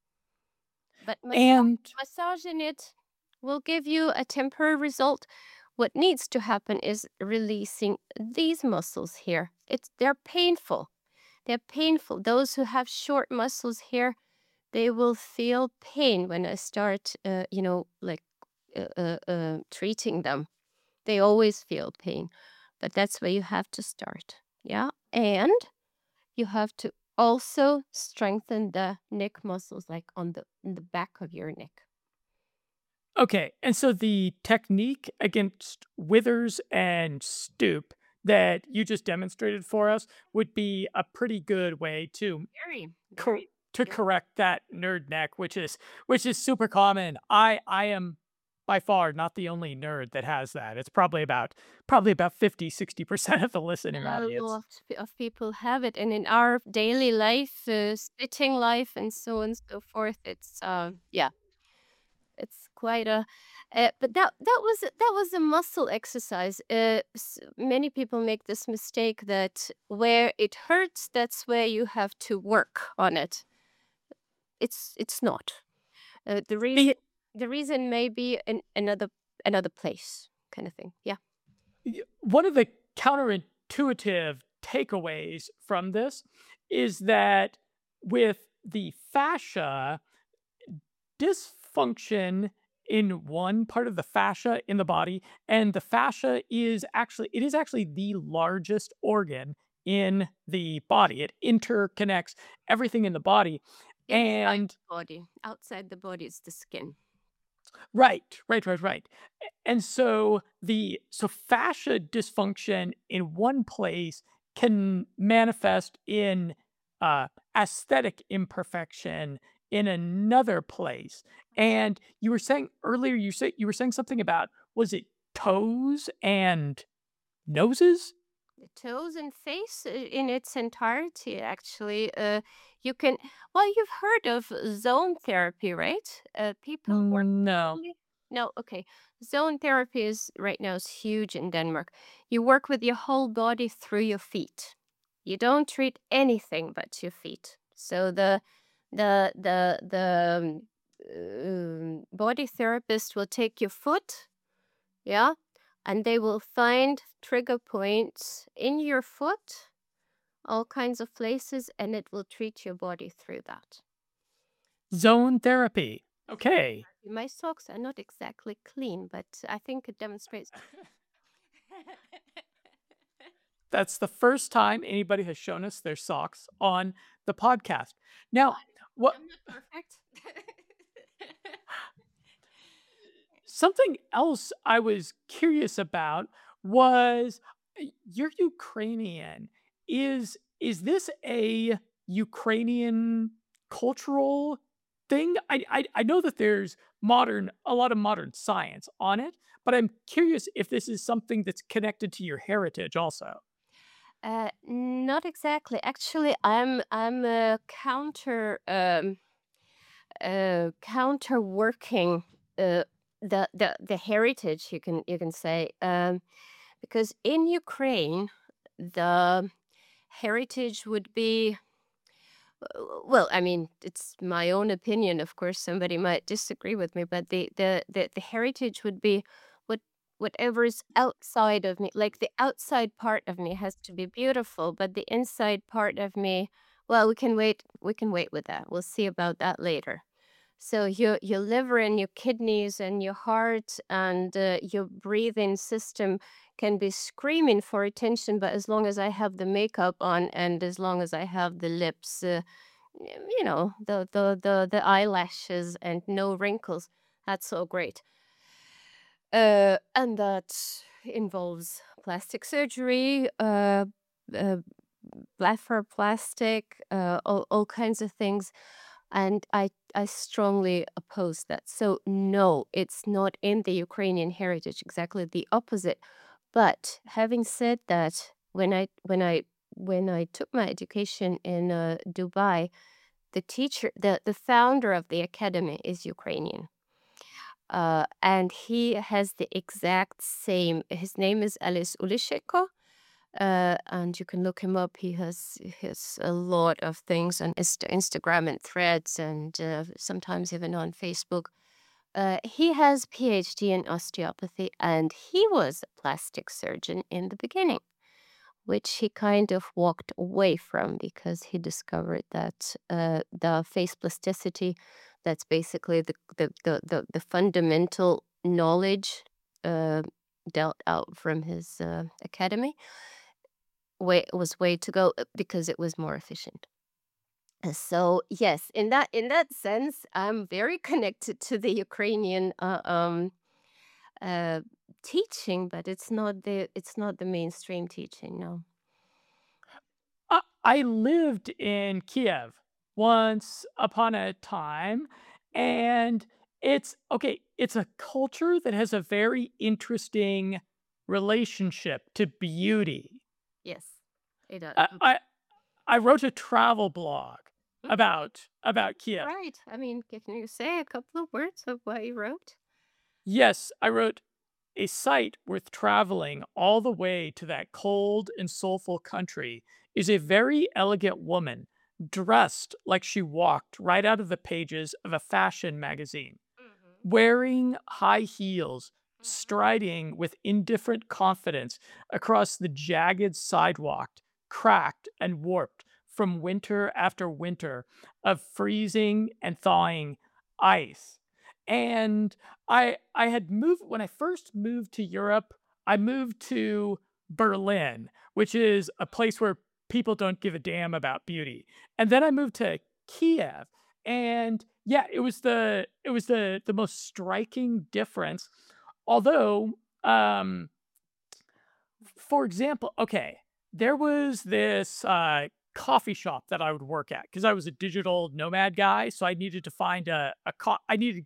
But massa- And massaging it will give you a temporary result. What needs to happen is releasing these muscles here. It's they're painful. They're painful. Those who have short muscles here, they will feel pain when I start, uh, you know, like uh, uh, uh, treating them. They always feel pain, but that's where you have to start. Yeah. And you have to also strengthen the neck muscles, like on the, in the back of your neck. okay, and so the technique against withers and stoop that you just demonstrated for us would be a pretty good way to Very, cor- very, to very. correct that nerd neck, which is which is super common. I I am by far not the only nerd that has that. It's probably about probably about fifty sixty percent of the listening A audience. lot of people have it, and in our daily life, uh, sitting life, and so on and so forth, it's uh, yeah, it's quite a. Uh, but that that was that was a muscle exercise. Uh, s- many people make this mistake that where it hurts, that's where you have to work on it. It's it's not. Uh, the reason The the reason may be in another another place, kind of thing. Yeah. one of the counterintuitive takeaways from this is that with the fascia, dysfunction in one part of the fascia in the body, and the fascia is actually it is actually the largest organ in the body. It interconnects everything in the body. Inside And the body. Outside the body is the skin. right, right, right, right. A- And so the so fascia dysfunction in one place can manifest in uh, aesthetic imperfection in another place. And you were saying earlier, you say you were saying something about, was it toes and noses? The toes and face uh, in its entirety, actually. Uh, you can, well, you've heard of zone therapy, right? Uh, people work Mm, no. only. No, okay. Zone therapy is right now is huge in Denmark. You work with your whole body through your feet. You don't treat anything but your feet. So the the the the um, um, body therapist will take your foot, yeah, and they will find trigger points in your foot, all kinds of places, and it will treat your body through that. Zone therapy. Okay. My socks are not exactly clean, but I think it demonstrates. That's the first time anybody has shown us their socks on the podcast. Now, what I'm not perfect. something else I was curious about was, uh, you're Ukrainian. Is is this a Ukrainian cultural thing? I, I I know that there's modern a lot of modern science on it, but I'm curious if this is something that's connected to your heritage also. Uh, not exactly. Actually, I'm I'm a counter um uh counter working uh the the the heritage, you can you can say, um because in Ukraine the heritage would be, uh, well, I mean, it's my own opinion, of course somebody might disagree with me, but the the the, the heritage would be what whatever is outside of me, like the outside part of me has to be beautiful, but the inside part of me, well, we can wait we can wait with that, we'll see about that later. So your your liver and your kidneys and your heart and uh, your breathing system can be screaming for attention, but as long as I have the makeup on and as long as I have the lips, uh, y- you know, the the the the eyelashes and no wrinkles, that's so great. Uh, and that involves plastic surgery, uh, uh, blepharoplastic, uh, all, all kinds of things. And I, I strongly oppose that. So, no, it's not in the Ukrainian heritage, exactly the opposite. But having said that, when I when I when I took my education in uh, Dubai, the teacher, the the founder of the academy is Ukrainian, uh, and he has the exact same. His name is Alice Ulisheko, uh, and you can look him up. He has he has a lot of things on Insta- Instagram and Threads, and uh, sometimes even on Facebook. Uh, he has PhD in osteopathy, and he was a plastic surgeon in the beginning, which he kind of walked away from because he discovered that uh, the face plasticity, that's basically the the the the, the fundamental knowledge uh, dealt out from his uh, academy, way was way to go, uh, because it was more efficient. Uh, So yes, in that in that sense, I'm very connected to the Ukrainian uh, um, uh, teaching, but it's not the it's not the mainstream teaching. No. I I lived in Kiev once upon a time, and it's okay, it's a culture that has a very interesting relationship to beauty. Yes, it does. I I, I wrote a travel blog Mm, about about Kiev. right. I mean, can you say a couple of words of what you wrote? Yes, I wrote a site worth traveling all the way to that cold and soulful country is a very elegant woman dressed like she walked right out of the pages of a fashion magazine, Hmm. wearing high heels, striding with indifferent confidence across the jagged sidewalk, cracked and warped from winter after winter of freezing and thawing ice. And I I had moved when I first moved to Europe, I moved to Berlin, which is a place where people don't give a damn about beauty. And then I moved to Kiev, and yeah, it was the it was the the most striking difference. Although, um, for example, okay, there was this uh, coffee shop that I would work at because I was a digital nomad guy, so I needed to find a a co- I needed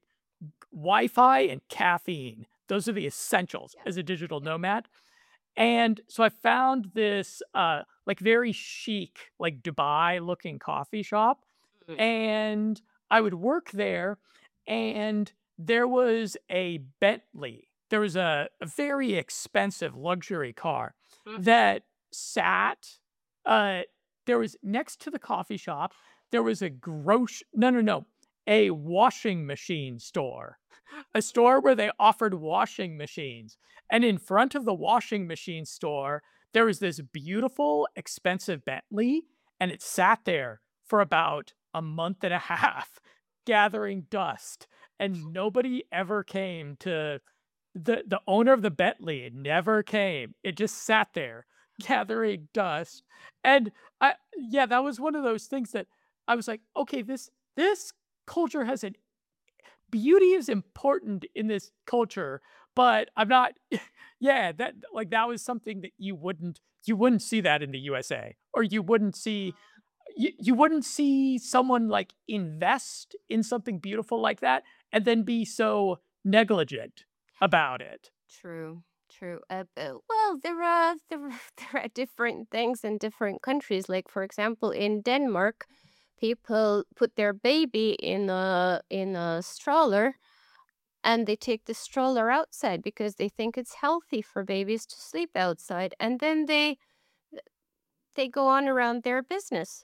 Wi-Fi and caffeine. Those are the essentials Yeah. as a digital Yeah. nomad. And so I found this uh like very chic, like Dubai looking coffee shop, Mm. and I would work there, and there was a Bentley. There was a, a very expensive luxury car Mm. that sat uh there was next to the coffee shop, there was a gross no no no, a washing machine store. A store where they offered washing machines. And in front of the washing machine store, there was this beautiful, expensive Bentley, and it sat there for about a month and a half gathering dust. And nobody ever came to the the owner of the Bentley never came. It just sat there gathering dust. And I yeah, that was one of those things that I was like, okay, this this culture has an beauty is important in this culture, but I'm not yeah, that like that was something that you wouldn't you wouldn't see that in the U S A, or you wouldn't see you, you wouldn't see someone like invest in something beautiful like that and then be so negligent about it. True, true. Uh, uh, well, there are there, are- there are different things in different countries. Like for example, in Denmark, people put their baby in a in a stroller, and they take the stroller outside because they think it's healthy for babies to sleep outside, and then they they go on around their business.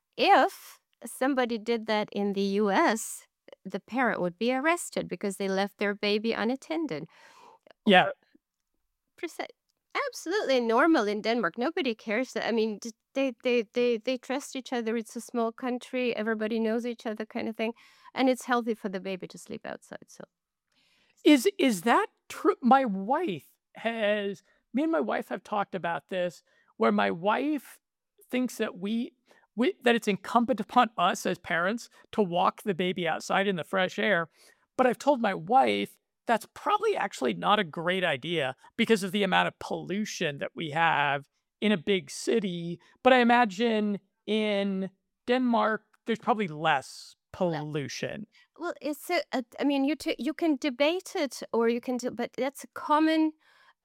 If somebody did that in the U S, the parent would be arrested because they left their baby unattended. Yeah. Or Preci absolutely normal in Denmark. Nobody cares that I mean, d they they they they trust each other. It's a small country. Everybody knows each other kind of thing, and it's healthy for the baby to sleep outside, so Is is that true? My wife has Me and my wife have talked about this, where my wife thinks that we we that it's incumbent upon us as parents to walk the baby outside in the fresh air. But I've told my wife that's probably actually not a great idea because of the amount of pollution that we have in a big city. But I imagine in Denmark, there's probably less well pollution. well, it's a a I mean, you t you can debate it or you can do but that's a common,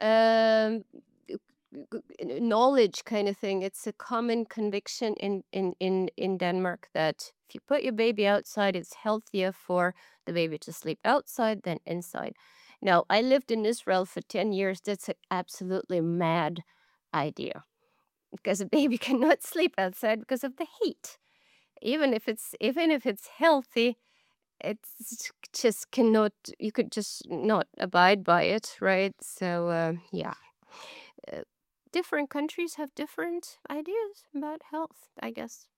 um, g g knowledge kind of thing. It's a common conviction in in in in Denmark that if you put your baby outside, it's healthier for the baby to sleep outside than inside. Now, I lived in Israel for ten years. That's an absolutely mad idea because a baby cannot sleep outside because of the heat. Even if it's even if it's healthy, it's just cannot you could just not abide by it, right? So, uh, yeah. Uh, Different countries have different ideas about health, I guess.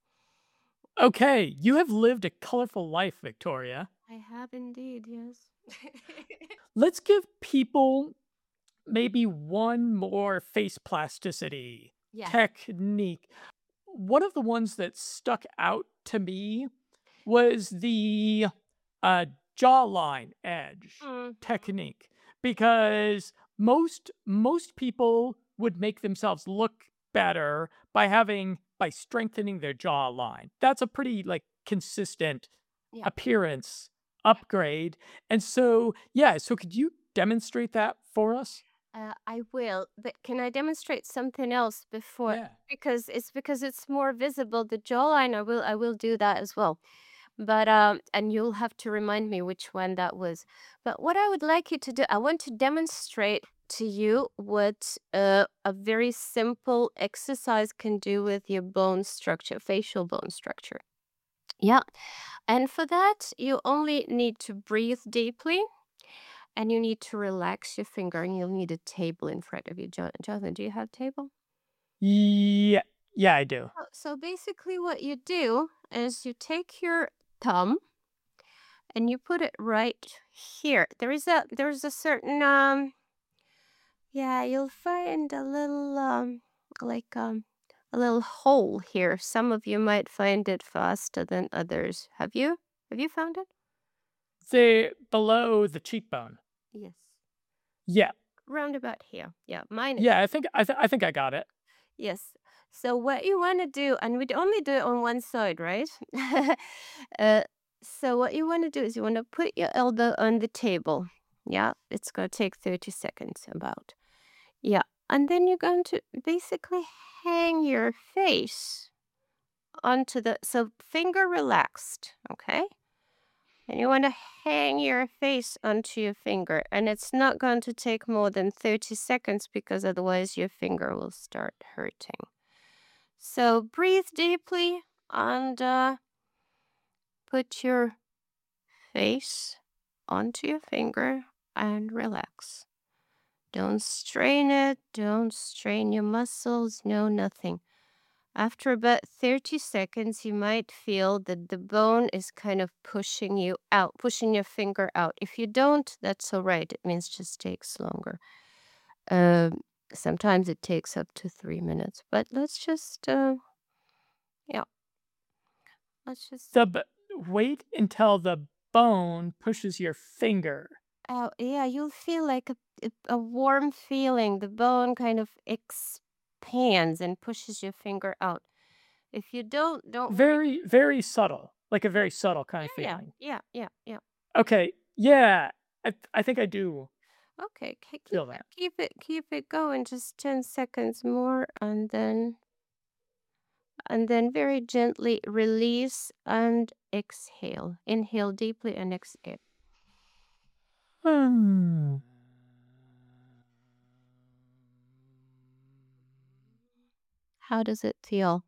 Okay, you have lived a colorful life, Victoria. I have indeed, yes. Let's give people maybe one more face plasticity Yeah. technique. One of the ones that stuck out to me was the uh, jawline edge Mhm. technique, because most most people would make themselves look better by having by strengthening their jawline. That's a pretty like consistent Yeah. appearance upgrade. And so, yeah, so could you demonstrate that for us? Uh, I will, but can I demonstrate something else before? Yeah. Because it's because it's more visible. The jawline, I will, I will do that as well. But um, and you'll have to remind me which one that was. But what I would like you to do, I want to demonstrate to you what uh, a very simple exercise can do with your bone structure, facial bone structure. Yeah. And for that, you only need to breathe deeply and you need to relax your finger, and you'll need a table in front of you. Jo- Jonathan, do you have a table? Yeah, yeah, I do. Oh, So basically, what you do is you take your thumb and you put it right here. There is a there's a certain um yeah, you'll find a little um like um a little hole here. Some of you might find it faster than others. Have you? Have you found it? The below the cheekbone. Yes. Yeah, Round about here. Yeah, mine is. yeah. I think I th- I think I got it. Yes. So what you want to do, and we'd only do it on one side, right? uh, so what you want to do is you want to put your elbow on the table. Yeah, it's going to take thirty seconds about. Yeah. And then you're going to basically hang your face onto the, so finger relaxed, okay? And you want to hang your face onto your finger. And it's not going to take more than thirty seconds because otherwise your finger will start hurting. So breathe deeply and uh, put your face onto your finger and relax. Don't strain it, don't strain your muscles, no, nothing. After about thirty seconds, you might feel that the bone is kind of pushing you out, pushing your finger out. If you don't, that's all right. It means it just takes longer. Um, sometimes it takes up to three minutes, but let's just, uh, yeah, let's just, The b- wait until the bone pushes your finger. oh, yeah, you'll feel like a, a, a warm feeling. The bone kind of expands and pushes your finger out. If you don't, don't worry. Very very subtle, like a very subtle kind of Yeah, feeling. yeah, yeah, yeah. Okay, yeah. I I think I do Okay, ke- keep feel it, that. keep it, keep it going. Just ten seconds more, and then, and then very gently release and exhale. Inhale deeply and exhale. Hmm. How does it feel?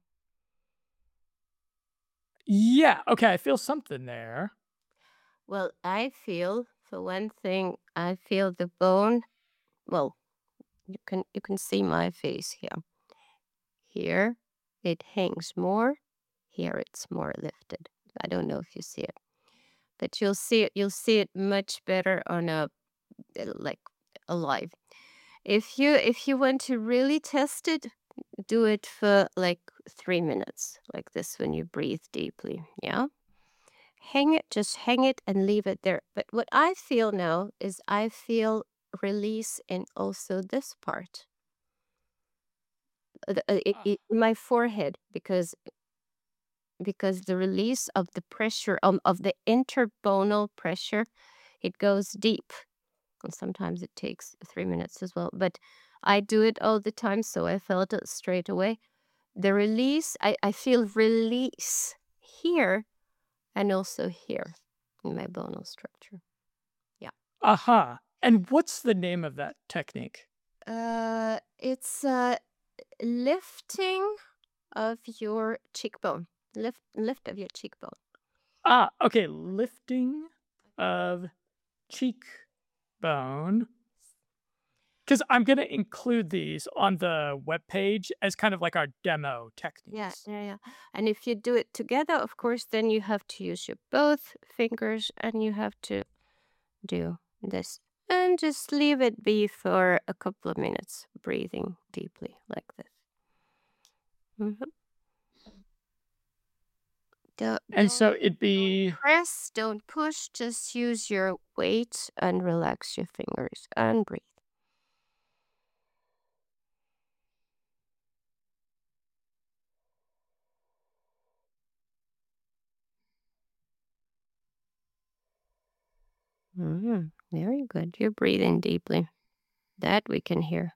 Yeah. Okay, I feel something there. Well, I feel, for one thing, I feel the bone. Well, you can you can see my face here. Here, it hangs more. Here, it's more lifted. I don't know if you see it, but you'll see it. You'll see it much better on a uh, like alive. If you if you want to really test it, do it for like three minutes, like this when you breathe deeply. Yeah. Hang it, just hang it and leave it there. But what I feel now is I feel release in also this part, uh, the- uh, i- Ah, i- in my forehead, because because the release of the pressure um, of the interbonal pressure, it goes deep. And sometimes it takes three minutes as well. But I do it all the time, so I felt it straight away. The release, I, I feel release here and also here in my bonal structure. Yeah. aha. And what's the name of that technique? Uh, it's uh, lifting of your cheekbone. Lift, lift of your cheekbone. Ah, okay, lifting of cheekbone. Because I'm gonna include these on the webpage as kind of like our demo Yeah, techniques. yeah, yeah. And if you do it together, of course, then you have to use your both fingers and you have to do this. And just leave it be for a couple of minutes, breathing deeply like this. Mhm. Don't, And don't, so it'd don't be press, don't push, just use your weight and relax your fingers and breathe. Mhm. Very good. You're breathing deeply. That we can hear.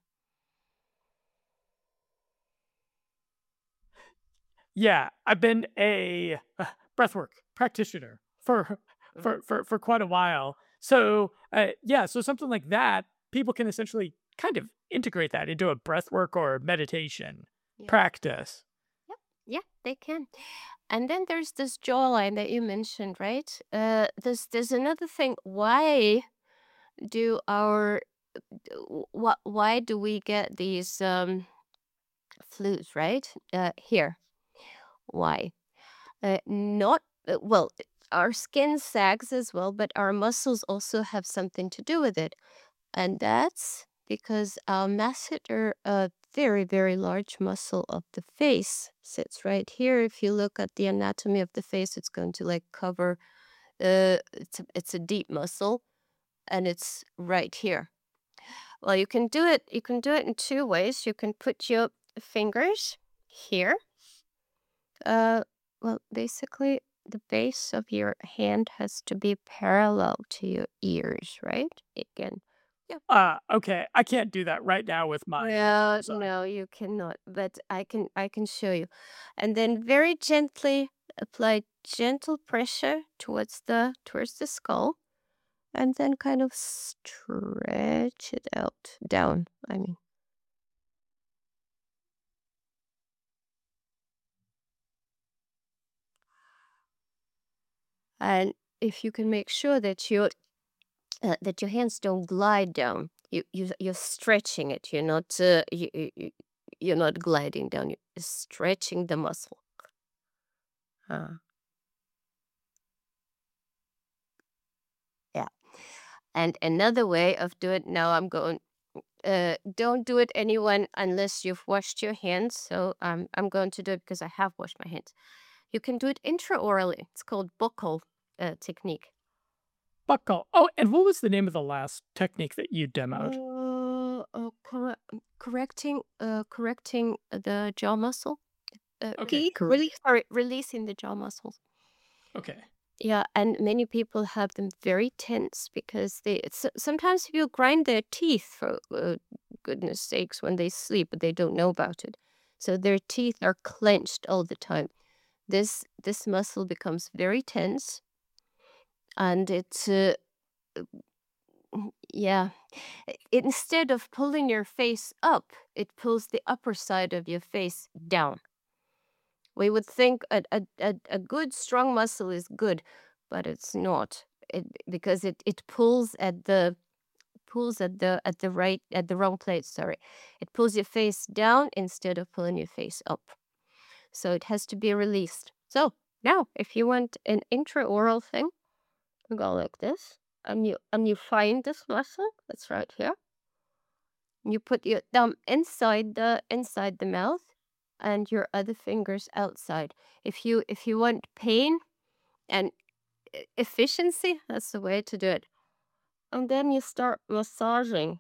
yeah, I've been a uh, breathwork practitioner for Mhm. for for for quite a while. So uh, yeah, so something like that, people can essentially kind of integrate that into a breathwork or meditation Yeah. practice. Yep. Yeah, they can. And then there's this jawline that you mentioned, right? Uh, there's there's another thing. Why do our what why do we get these um flus, right? Uh, here. Why? Uh, not uh, well, our skin sags as well, but our muscles also have something to do with it. And that's because our masseter, a very, very large muscle of the face, sits right here. If you look at the anatomy of the face, it's going to like cover, uh, it's a, it's a deep muscle and it's right here. Well, you can do it, you can do it in two ways. You can put your fingers here. Uh, well, basically, the base of your hand has to be parallel to your ears, right? Again. Yeah. Uh, okay, I can't do that right now with my Well, hands. no, you cannot, but I can I can show you. And then very gently apply gentle pressure towards the towards the skull and then kind of stretch it out down, I mean. And if you can make sure that your uh, that your hands don't glide down, you you you're stretching it. You're not uh, you, you you- you're not gliding down. You're stretching the muscle. Uh, yeah. And another way of doing now, I'm going. Uh, don't do it anyone unless you've washed your hands. So um, I'm going to do it because I have washed my hands. You can do it intraorally. It's called Bocal uh, technique. Buckle. Oh, and what was the name of the last technique that you demoed? Uh, uh, corre- correcting, uh, correcting the jaw muscle. Uh, Okay, release, cor- release, sorry, releasing the jaw muscles. okay. Yeah, and many people have them very tense because they it's, sometimes people grind their teeth for uh, goodness sakes when they sleep, but they don't know about it. So their teeth are clenched all the time. This this muscle becomes very tense, and it's uh, mm, yeah. I- Instead of pulling your face up, it pulls the upper side of your face down. We would think a, a, a, a good strong muscle is good, but it's not. It because it, it pulls at the pulls at the at the right at the wrong place, sorry. It pulls your face down instead of pulling your face up. So it has to be released. So now if you want an intraoral thing, you go like this. And you and you find this muscle that's right here. You put your thumb inside the inside the mouth and your other fingers outside. If you if you want pain and e- efficiency, that's the way to do it. And then you start massaging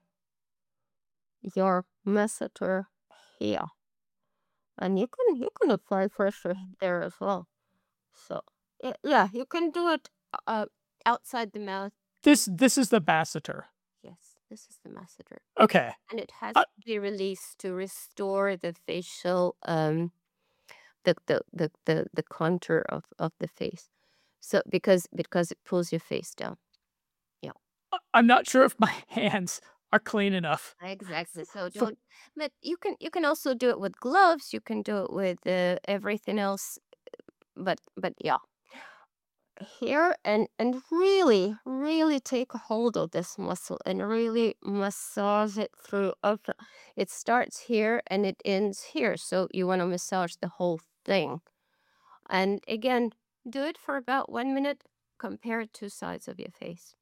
your masseter here. And you can you can apply pressure there as well. So y- yeah, you can do it uh outside the mouth. This this is the basseter. Yes, this is the masseter. Okay. And it has Uh, to be released to restore the facial um the the the the, the contour of, of the face. So because because it pulls your face down. Yeah. I- I'm not sure if my hands are clean enough. Exactly. So For, don't but you can you can also do it with gloves, you can do it with uh, everything else, but but yeah. Here and and really really take a hold of this muscle and really massage it through up. It starts here and it ends here, so you want to massage the whole thing. And again, do it for about one minute. Compare two sides of your face.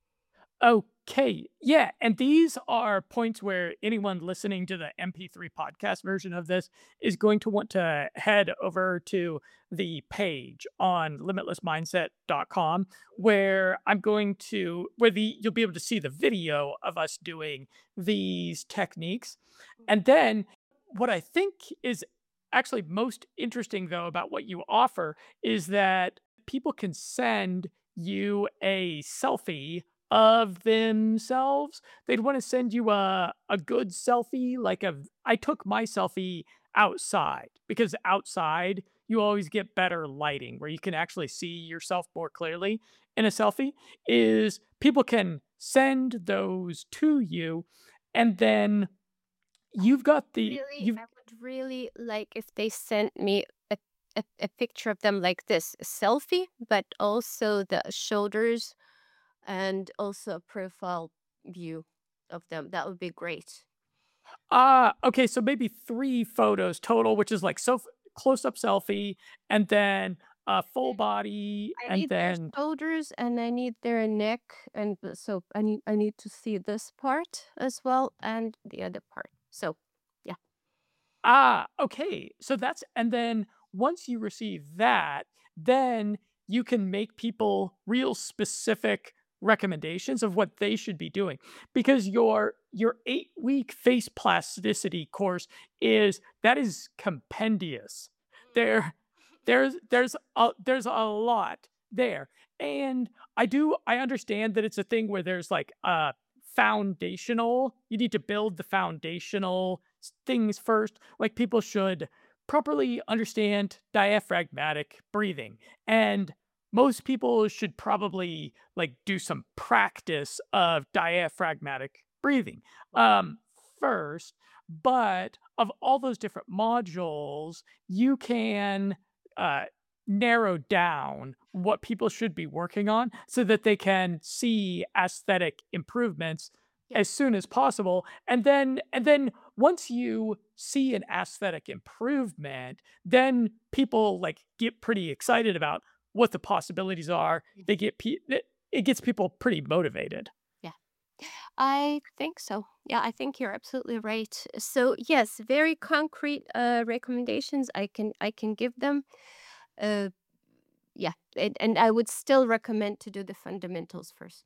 Okay. Yeah. And these are points where anyone listening to the M P three podcast version of this is going to want to head over to the page on limitless mindset dot com where I'm going to, where the, you'll be able to see the video of us doing these techniques. And then what I think is actually most interesting, though, about what you offer is that people can send you a selfie of themselves. They'd want to send you a a good selfie, like a I took my selfie outside because outside you always get better lighting where you can actually see yourself more clearly in a selfie is people can send those to you and then you've got the Really, you've I would really like if they sent me a, a, a picture of them like this, a selfie, but also the shoulders and also a profile view of them. That would be great. Ah, okay, so maybe three photos total, which is like so close-up selfie, and then a full body, I and need their then shoulders and I need their neck, and the- so I need I need to see this part as well and the other part. So yeah. ah, okay. So that's and then once you receive that, then you can make people real specific recommendations of what they should be doing. Because your your eight-week face plasticity course is that is compendious. There there's there's a there's a lot there. And I do I understand that it's a thing where there's like a foundational, you need to build the foundational s- things first. Like people should properly understand diaphragmatic breathing. And most people should probably like do some practice of diaphragmatic breathing um first. But of all those different modules, you can uh narrow down what people should be working on so that they can see aesthetic improvements Yeah. as soon as possible. And then and then once you see an aesthetic improvement, then people like get pretty excited about what the possibilities are. Mm. They get pe- it it gets people pretty motivated. Yeah. I think so. Yeah, I think you're absolutely right. So yes, very concrete uh recommendations I can I can give them. Uh yeah, and, and I would still recommend to do the fundamentals first.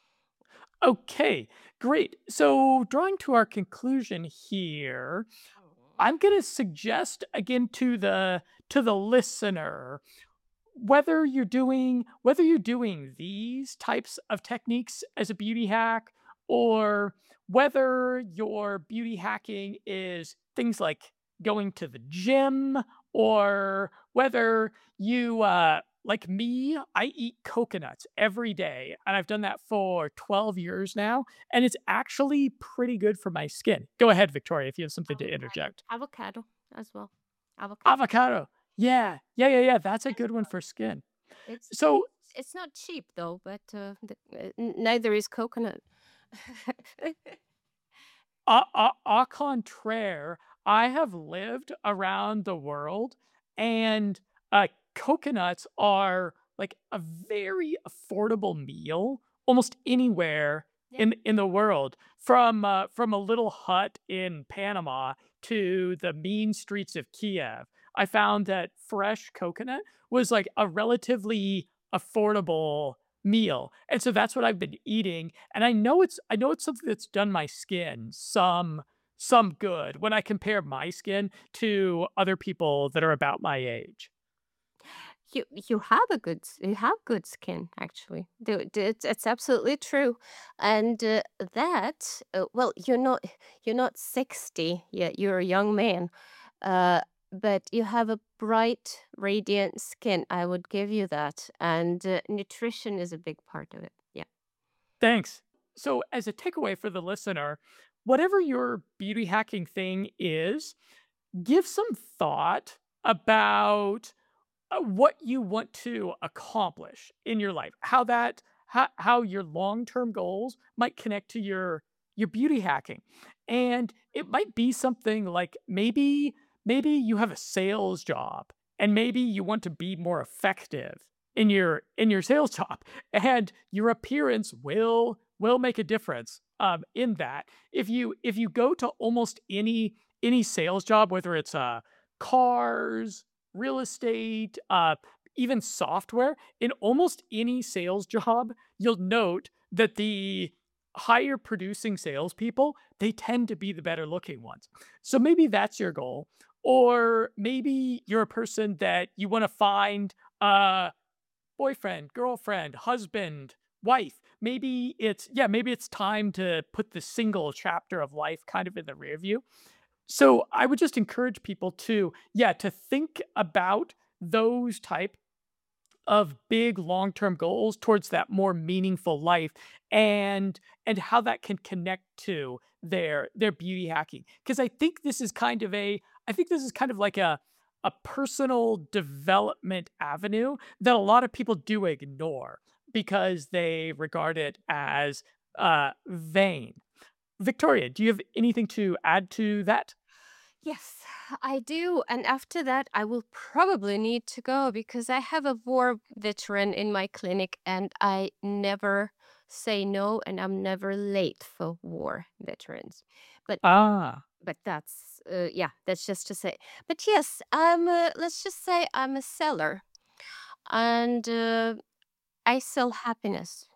Okay, great. So drawing to our conclusion here, Mhm. I'm going to suggest again to the to the listener, whether you're doing whether you're doing these types of techniques as a beauty hack, or whether your beauty hacking is things like going to the gym, or whether you uh like me, I eat coconuts every day, and I've done that for twelve years now, and it's actually pretty good for my skin. Go ahead, Victoria, if you have something to Avocado. interject. Avocado as well. Avocado. Avocado. Yeah. Yeah, yeah, yeah. That's a good one for skin. It's So, it's not cheap though, but uh, the, uh, n- neither is coconut. au au au contraire, I have lived around the world, and, uh, coconuts are, like, a very affordable meal almost anywhere Yeah. in in the world, from, uh, from a little hut in Panama to the mean streets of Kiev. I found that fresh coconut was, like, a relatively affordable meal, and so that's what I've been eating, and I know it's I know it's something that's done my skin some some good when I compare my skin to other people that are about my age. You you have a good s- you have good skin actually. Do- do- It's it's absolutely true, and uh, that uh, well you're not you're not sixty yet. You're a young man, uh, but you have a bright, radiant skin. I would give you that, and uh, nutrition is a big part of it. Yeah. Thanks. So, as a takeaway for the listener, whatever your beauty hacking thing is, give some thought about uh, what you want to accomplish in your life, how that how, how your long-term goals might connect to your your beauty hacking. And it might be something like maybe maybe you have a sales job, and maybe you want to be more effective in your in your sales job, and your appearance will will make a difference um, in that. If you if you go to almost any any sales job, whether it's uh cars, real estate, uh, even software, in almost any sales job, you'll note that the higher producing salespeople, they tend to be the better looking ones. So maybe that's your goal. Or maybe you're a person that you want to find a boyfriend, girlfriend, husband, wife. Maybe it's, yeah, maybe it's time to put the single chapter of life kind of in the rear view. So I would just encourage people to, yeah, to think about those type of big long-term goals towards that more meaningful life, and and how that can connect to their their beauty hacking. Because I think this is kind of a I think this is kind of like a a personal development avenue that a lot of people do ignore because they regard it as uh, vein. Victoria, do you have anything to add to that? Yes, I do. And after that, I will probably need to go because I have a war veteran in my clinic and I never say no and I'm never late for war veterans. But Ah, but that's uh, yeah, that's just to say. But yes, I'm a, let's just say I'm a seller and uh, I sell happiness.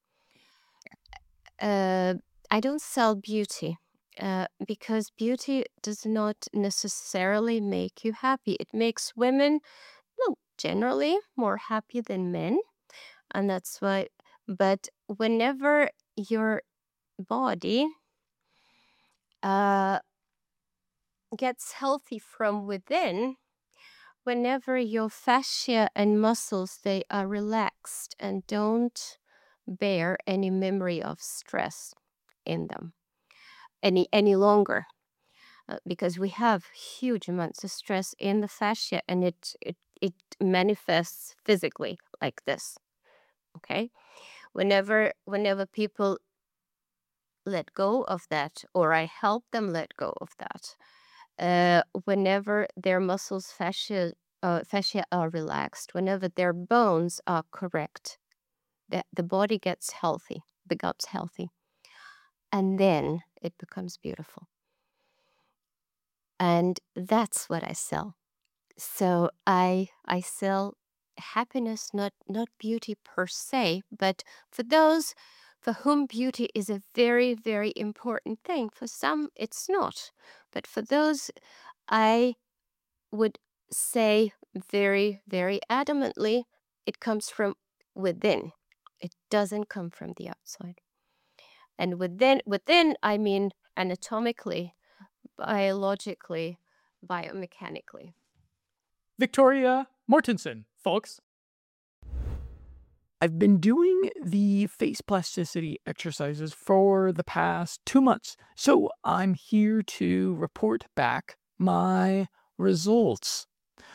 Uh, I don't sell beauty uh, because beauty does not necessarily make you happy. It makes women, no, generally more happy than men. And that's why, but whenever your body uh, gets healthy from within, whenever your fascia and muscles they are relaxed and don't bear any memory of stress in them any any longer, uh, because we have huge amounts of stress in the fascia and it it it manifests physically like this. Okay, whenever whenever people let go of that, or I help them let go of that, uh, whenever their muscles fascia uh, fascia are relaxed, whenever their bones are correct, the, the body gets healthy, the gut's healthy, and then it becomes beautiful. And that's what I sell. So I I sell happiness, not not beauty per se, but for those for whom beauty is a very, very important thing. For some, it's not. But for those, I would say very, very adamantly, it comes from within. It doesn't come from the outside. And within, within, I mean anatomically, biologically, biomechanically. Victoria Mortensen, folks. I've been doing the face plasticity exercises for the past two months, so I'm here to report back my results.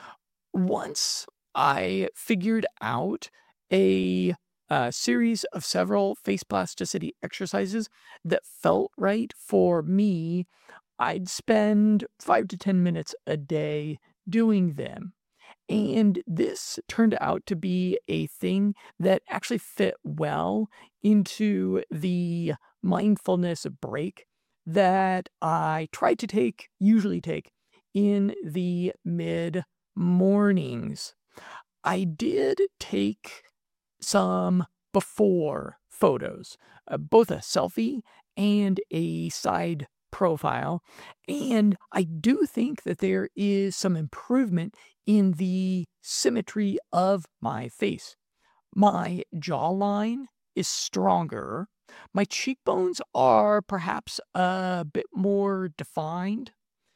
Once I figured out a, uh series of several face plasticity exercises that felt right for me, I'd spend five to ten minutes a day doing them. And this turned out to be a thing that actually fit well into the mindfulness break that I try to take, usually take, in the mid mornings. I did take some before photos, uh, both a selfie and a side profile. And I do think that there is some improvement in the symmetry of my face. My jawline is stronger. My cheekbones are perhaps a bit more defined.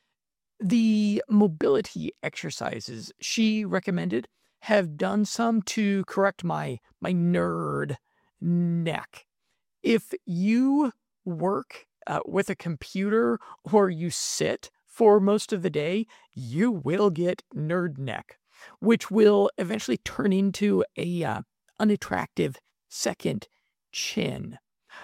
The mobility exercises she recommended have done some to correct my my nerd neck. If you work uh, with a computer or you sit for most of the day, you will get nerd neck, which will eventually turn into a uh, unattractive second chin.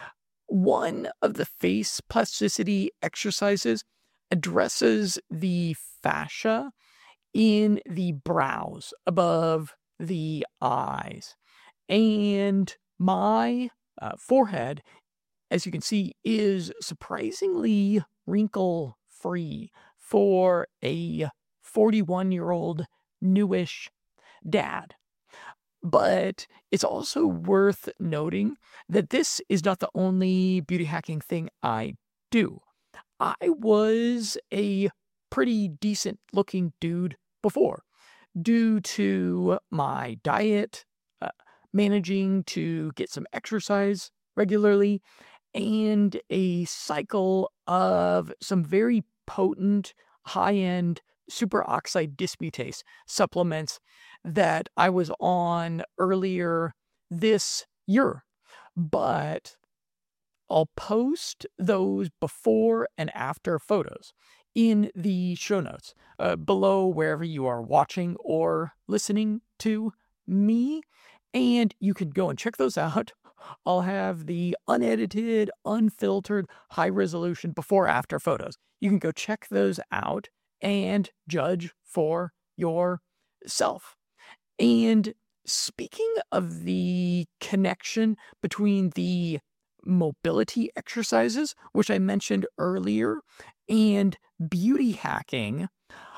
One of the face plasticity exercises addresses the fascia in the brows above the eyes. And my uh, forehead, as you can see, is surprisingly wrinkle free for a forty-one year old newish dad. But it's also worth noting that this is not the only beauty hacking thing I do. I was a pretty decent looking dude before, due to my diet, uh, managing to get some exercise regularly, and a cycle of some very potent high end superoxide dismutase supplements that I was on earlier this year. But I'll post those before and after photos in the show notes uh, below wherever you are watching or listening to me. And you can go and check those out. I'll have the unedited, unfiltered, high resolution before after photos. You can go check those out and judge for yourself. And speaking of the connection between the mobility exercises, which I mentioned earlier, and beauty hacking,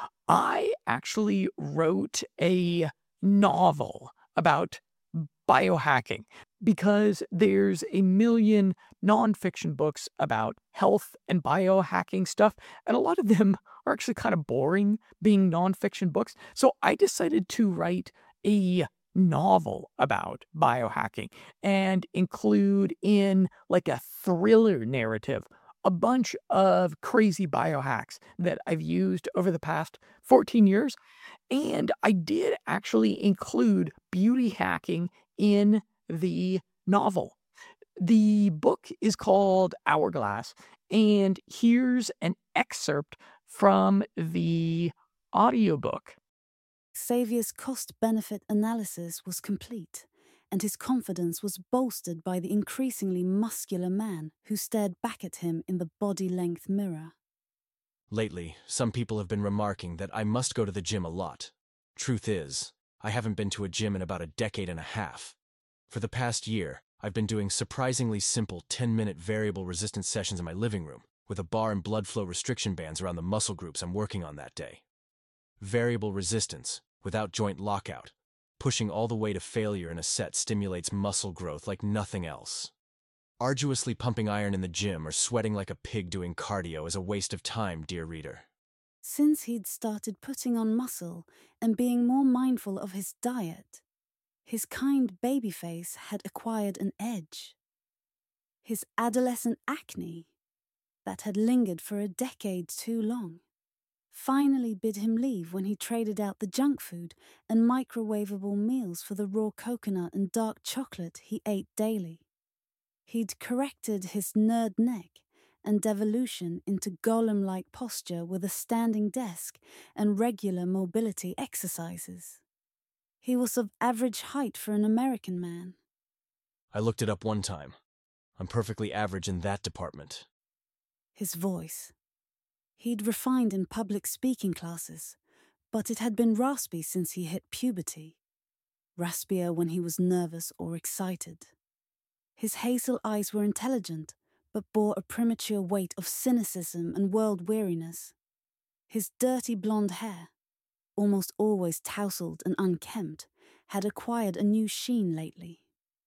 I actually wrote a novel about biohacking because there's a million nonfiction books about health and biohacking stuff, and a lot of them are actually kind of boring being nonfiction books. So I decided to write a novel about biohacking and include in like a thriller narrative a bunch of crazy biohacks that I've used over the past fourteen years. And I did actually include beauty hacking in the novel. The book is called Hourglass, and here's an excerpt from the audiobook. Xavier's cost-benefit analysis was complete, and his confidence was bolstered by the increasingly muscular man who stared back at him in the body-length mirror. Lately, some people have been remarking that I must go to the gym a lot. Truth is, I haven't been to a gym in about a decade and a half. For the past year, I've been doing surprisingly simple ten-minute variable resistance sessions in my living room, with a bar and blood flow restriction bands around the muscle groups I'm working on that day. Variable resistance, without joint lockout, pushing all the way to failure in a set stimulates muscle growth like nothing else. Arduously pumping iron in the gym or sweating like a pig doing cardio is a waste of time, dear reader. Since he'd started putting on muscle and being more mindful of his diet, his kind baby face had acquired an edge. His adolescent acne, that had lingered for a decade too long, finally bid him leave when he traded out the junk food and microwavable meals for the raw coconut and dark chocolate he ate daily. He'd corrected his nerd neck and devolution into golem-like posture with a standing desk and regular mobility exercises. He was of average height for an American man. I looked it up one time. I'm perfectly average in that department. His voice. He'd refined in public speaking classes, but it had been raspy since he hit puberty. Raspier when he was nervous or excited. His hazel eyes were intelligent, but bore a premature weight of cynicism and world-weariness. His dirty blonde hair, almost always tousled and unkempt, had acquired a new sheen lately.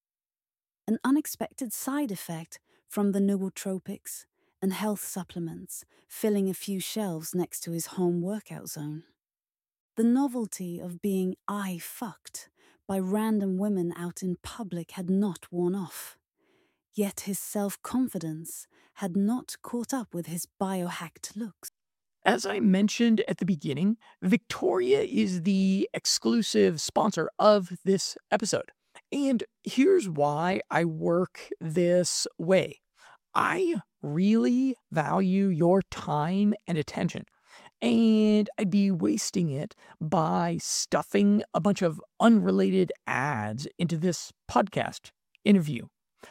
An unexpected side effect from the nootropics and health supplements filling a few shelves next to his home workout zone. The novelty of being eye-fucked by random women out in public had not worn off. Yet his self-confidence had not caught up with his biohacked looks. As I mentioned at the beginning, Victoria is the exclusive sponsor of this episode. And here's why I work this way. I really value your time and attention, and I'd be wasting it by stuffing a bunch of unrelated ads into this podcast interview.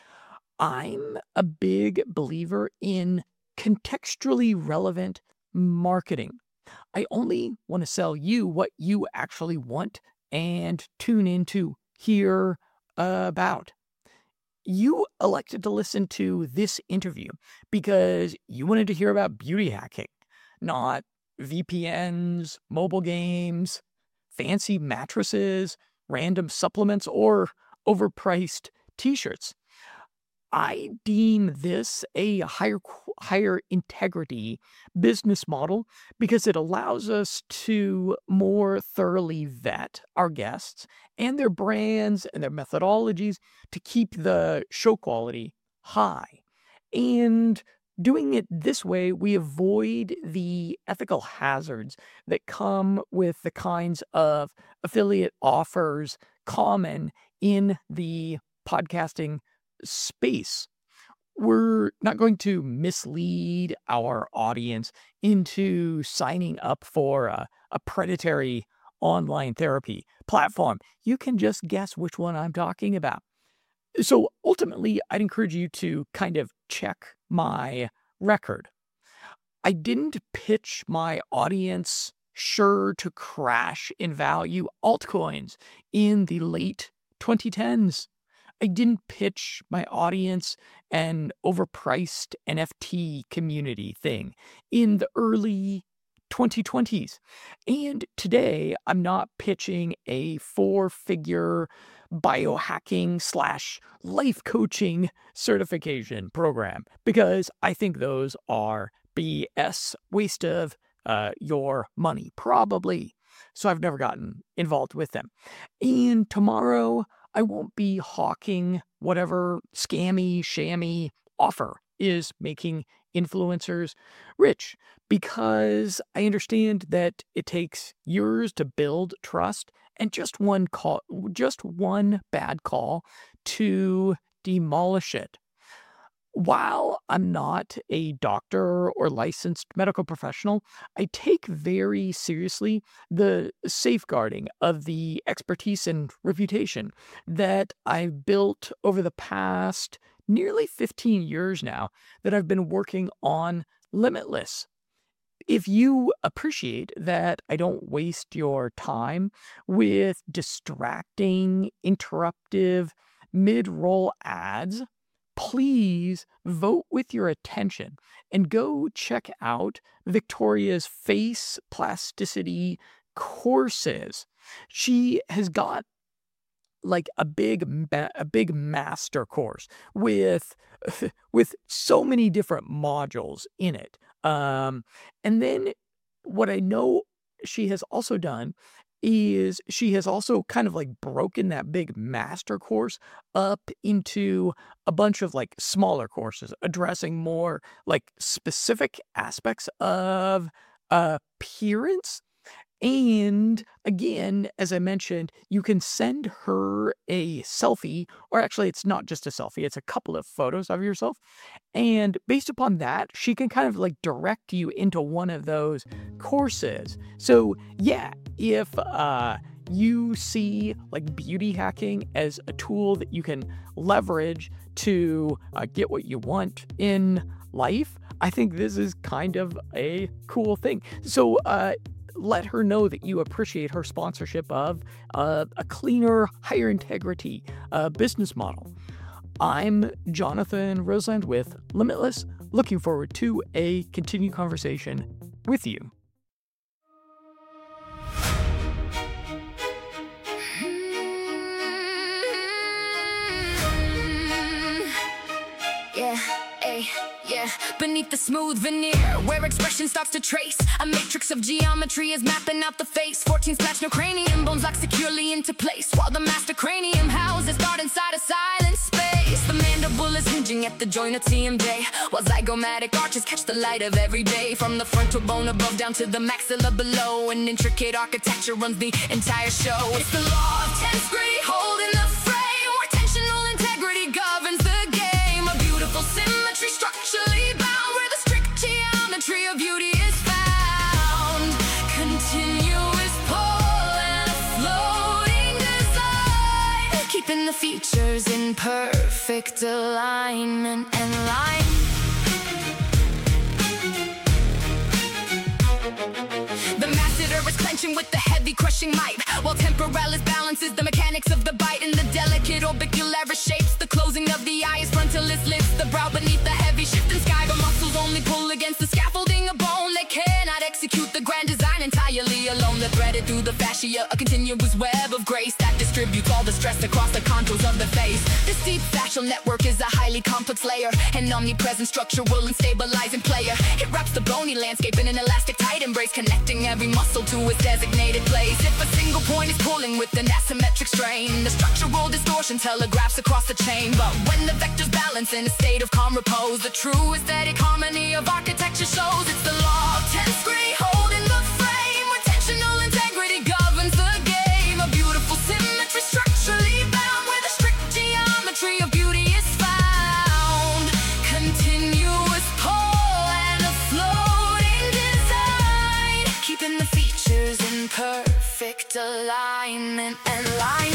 I'm a big believer in contextually relevant marketing. I only want to sell you what you actually want and tune in to hear about. You elected to listen to this interview because you wanted to hear about beauty hacking, not V P Ns, mobile games, fancy mattresses, random supplements, or overpriced t-shirts. I deem this a higher higher integrity business model because it allows us to more thoroughly vet our guests and their brands and their methodologies to keep the show quality high. And doing it this way, we avoid the ethical hazards that come with the kinds of affiliate offers common in the podcasting space. We're not going to mislead our audience into signing up for a, a predatory online therapy platform. You can just guess which one I'm talking about. So ultimately, I'd encourage you to kind of check my record. I didn't pitch my audience sure to crash in value altcoins in the late twenty tens. I didn't pitch my audience an overpriced N F T community thing in the early twenty twenties. And today, I'm not pitching a four-figure biohacking slash life coaching certification program because I think those are B S, waste of uh, your money, probably. So I've never gotten involved with them. And tomorrow, I won't be hawking whatever scammy, shammy offer is making influencers rich because I understand that it takes years to build trust and just one call, just one bad call to demolish it. While I'm not a doctor or licensed medical professional, I take very seriously the safeguarding of the expertise and reputation that I've built over the past nearly fifteen years now that I've been working on Limitless. If you appreciate that I don't waste your time with distracting, interruptive, mid-roll ads, please vote with your attention and go check out Victoria's face plasticity courses. She has got like a big ma- a big master course with with so many different modules in it. Um, and then what I know she has also done is she has also kind of like broken that big master course up into a bunch of like smaller courses addressing more like specific aspects of appearance. And again, as I mentioned, you can send her a selfie, or actually it's not just a selfie, it's a couple of photos of yourself. And based upon that, she can kind of like direct you into one of those courses. So yeah, if uh, you see like beauty hacking as a tool that you can leverage to uh, get what you want in life, I think this is kind of a cool thing. So, uh, let her know that you appreciate her sponsorship of uh, a cleaner, higher integrity uh, business model. I'm Jonathan Roseland with Limitless, looking forward to a continued conversation with you. Yeah, ay, yeah. Beneath the smooth veneer, where expression starts to trace, a matrix of geometry is mapping out the face. fourteen splash, no cranium, bones locked securely into place, while the master cranium houses guard inside a silent space. The mandible is hinging at the joint of T M J, while zygomatic arches catch the light of every day. From the frontal bone above down to the maxilla below, an intricate architecture runs the entire show. It's the law of tenth degree, holding the frame, where tensional integrity governs the game. A beautiful symmetry structurally bound, where the strict geometry of beauty is found. Continuous pull and a floating design, keeping the features in perfect alignment and line. The masseter is clenching with the heavy crushing might, while temporalis balances the mechanics of the bite. And the delicate orbicularis shapes the closing of the eyes. Frontalis lifts the brow beneath the heavy shifting sky, but muscles only pull against the scaffolding of bone. They cannot execute the grand design entirely alone. They're threaded through the fascia, a continuous web of grace that distributes all the stress across the contours of the face. This deep fascial network is a highly complex layer, an omnipresent structural and stabilizing player. It wraps the bony landscape in an elastic tight embrace, connecting every muscle to its designated place. If a single point is pulling with an asymmetric strain, the structural distortion telegraphs across the chain. But when the vectors balance in a state of calm repose, the true aesthetic harmony of architecture shows. It's the law of tenth degree, holding the frame, where tensional integrity governs the game. A beautiful symmetry structurally bound, where the strict geometry of beauty is found. Continuous pull and a floating design, keeping the features in perfect perfect alignment and line.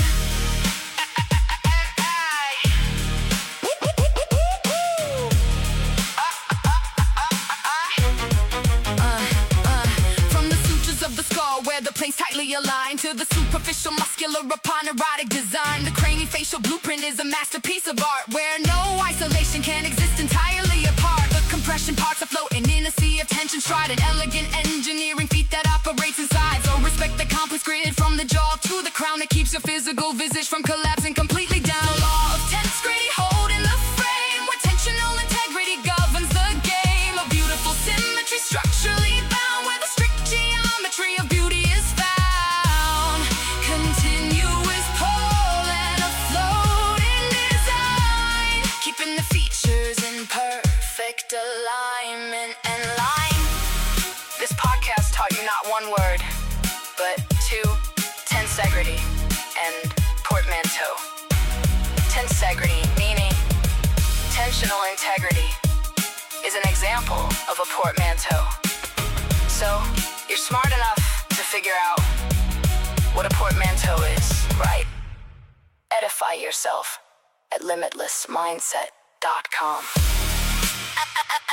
The planes tightly aligned to the superficial muscular upon erotic design. The craniofacial blueprint is a masterpiece of art where no isolation can exist entirely apart. The compression parts are floating in a sea of tension, stride an elegant engineering feat that operates inside. So respect the complex grid from the jaw to the crown that keeps your physical visage from collapsing completely down. The law of tense gritty hold in the frame where tensional integrity governs the game. A beautiful symmetry structurally bound where the strict geometry of beauty is found. Continuous pole and a floating design, keeping the features in perfect alignment and line. This podcast taught you not one word, but two, tensegrity and portmanteau. Tensegrity meaning tensional integrity is an example of a portmanteau. So you're smart enough to figure out what a portmanteau is, right? Edify yourself at limitless mindset dot com.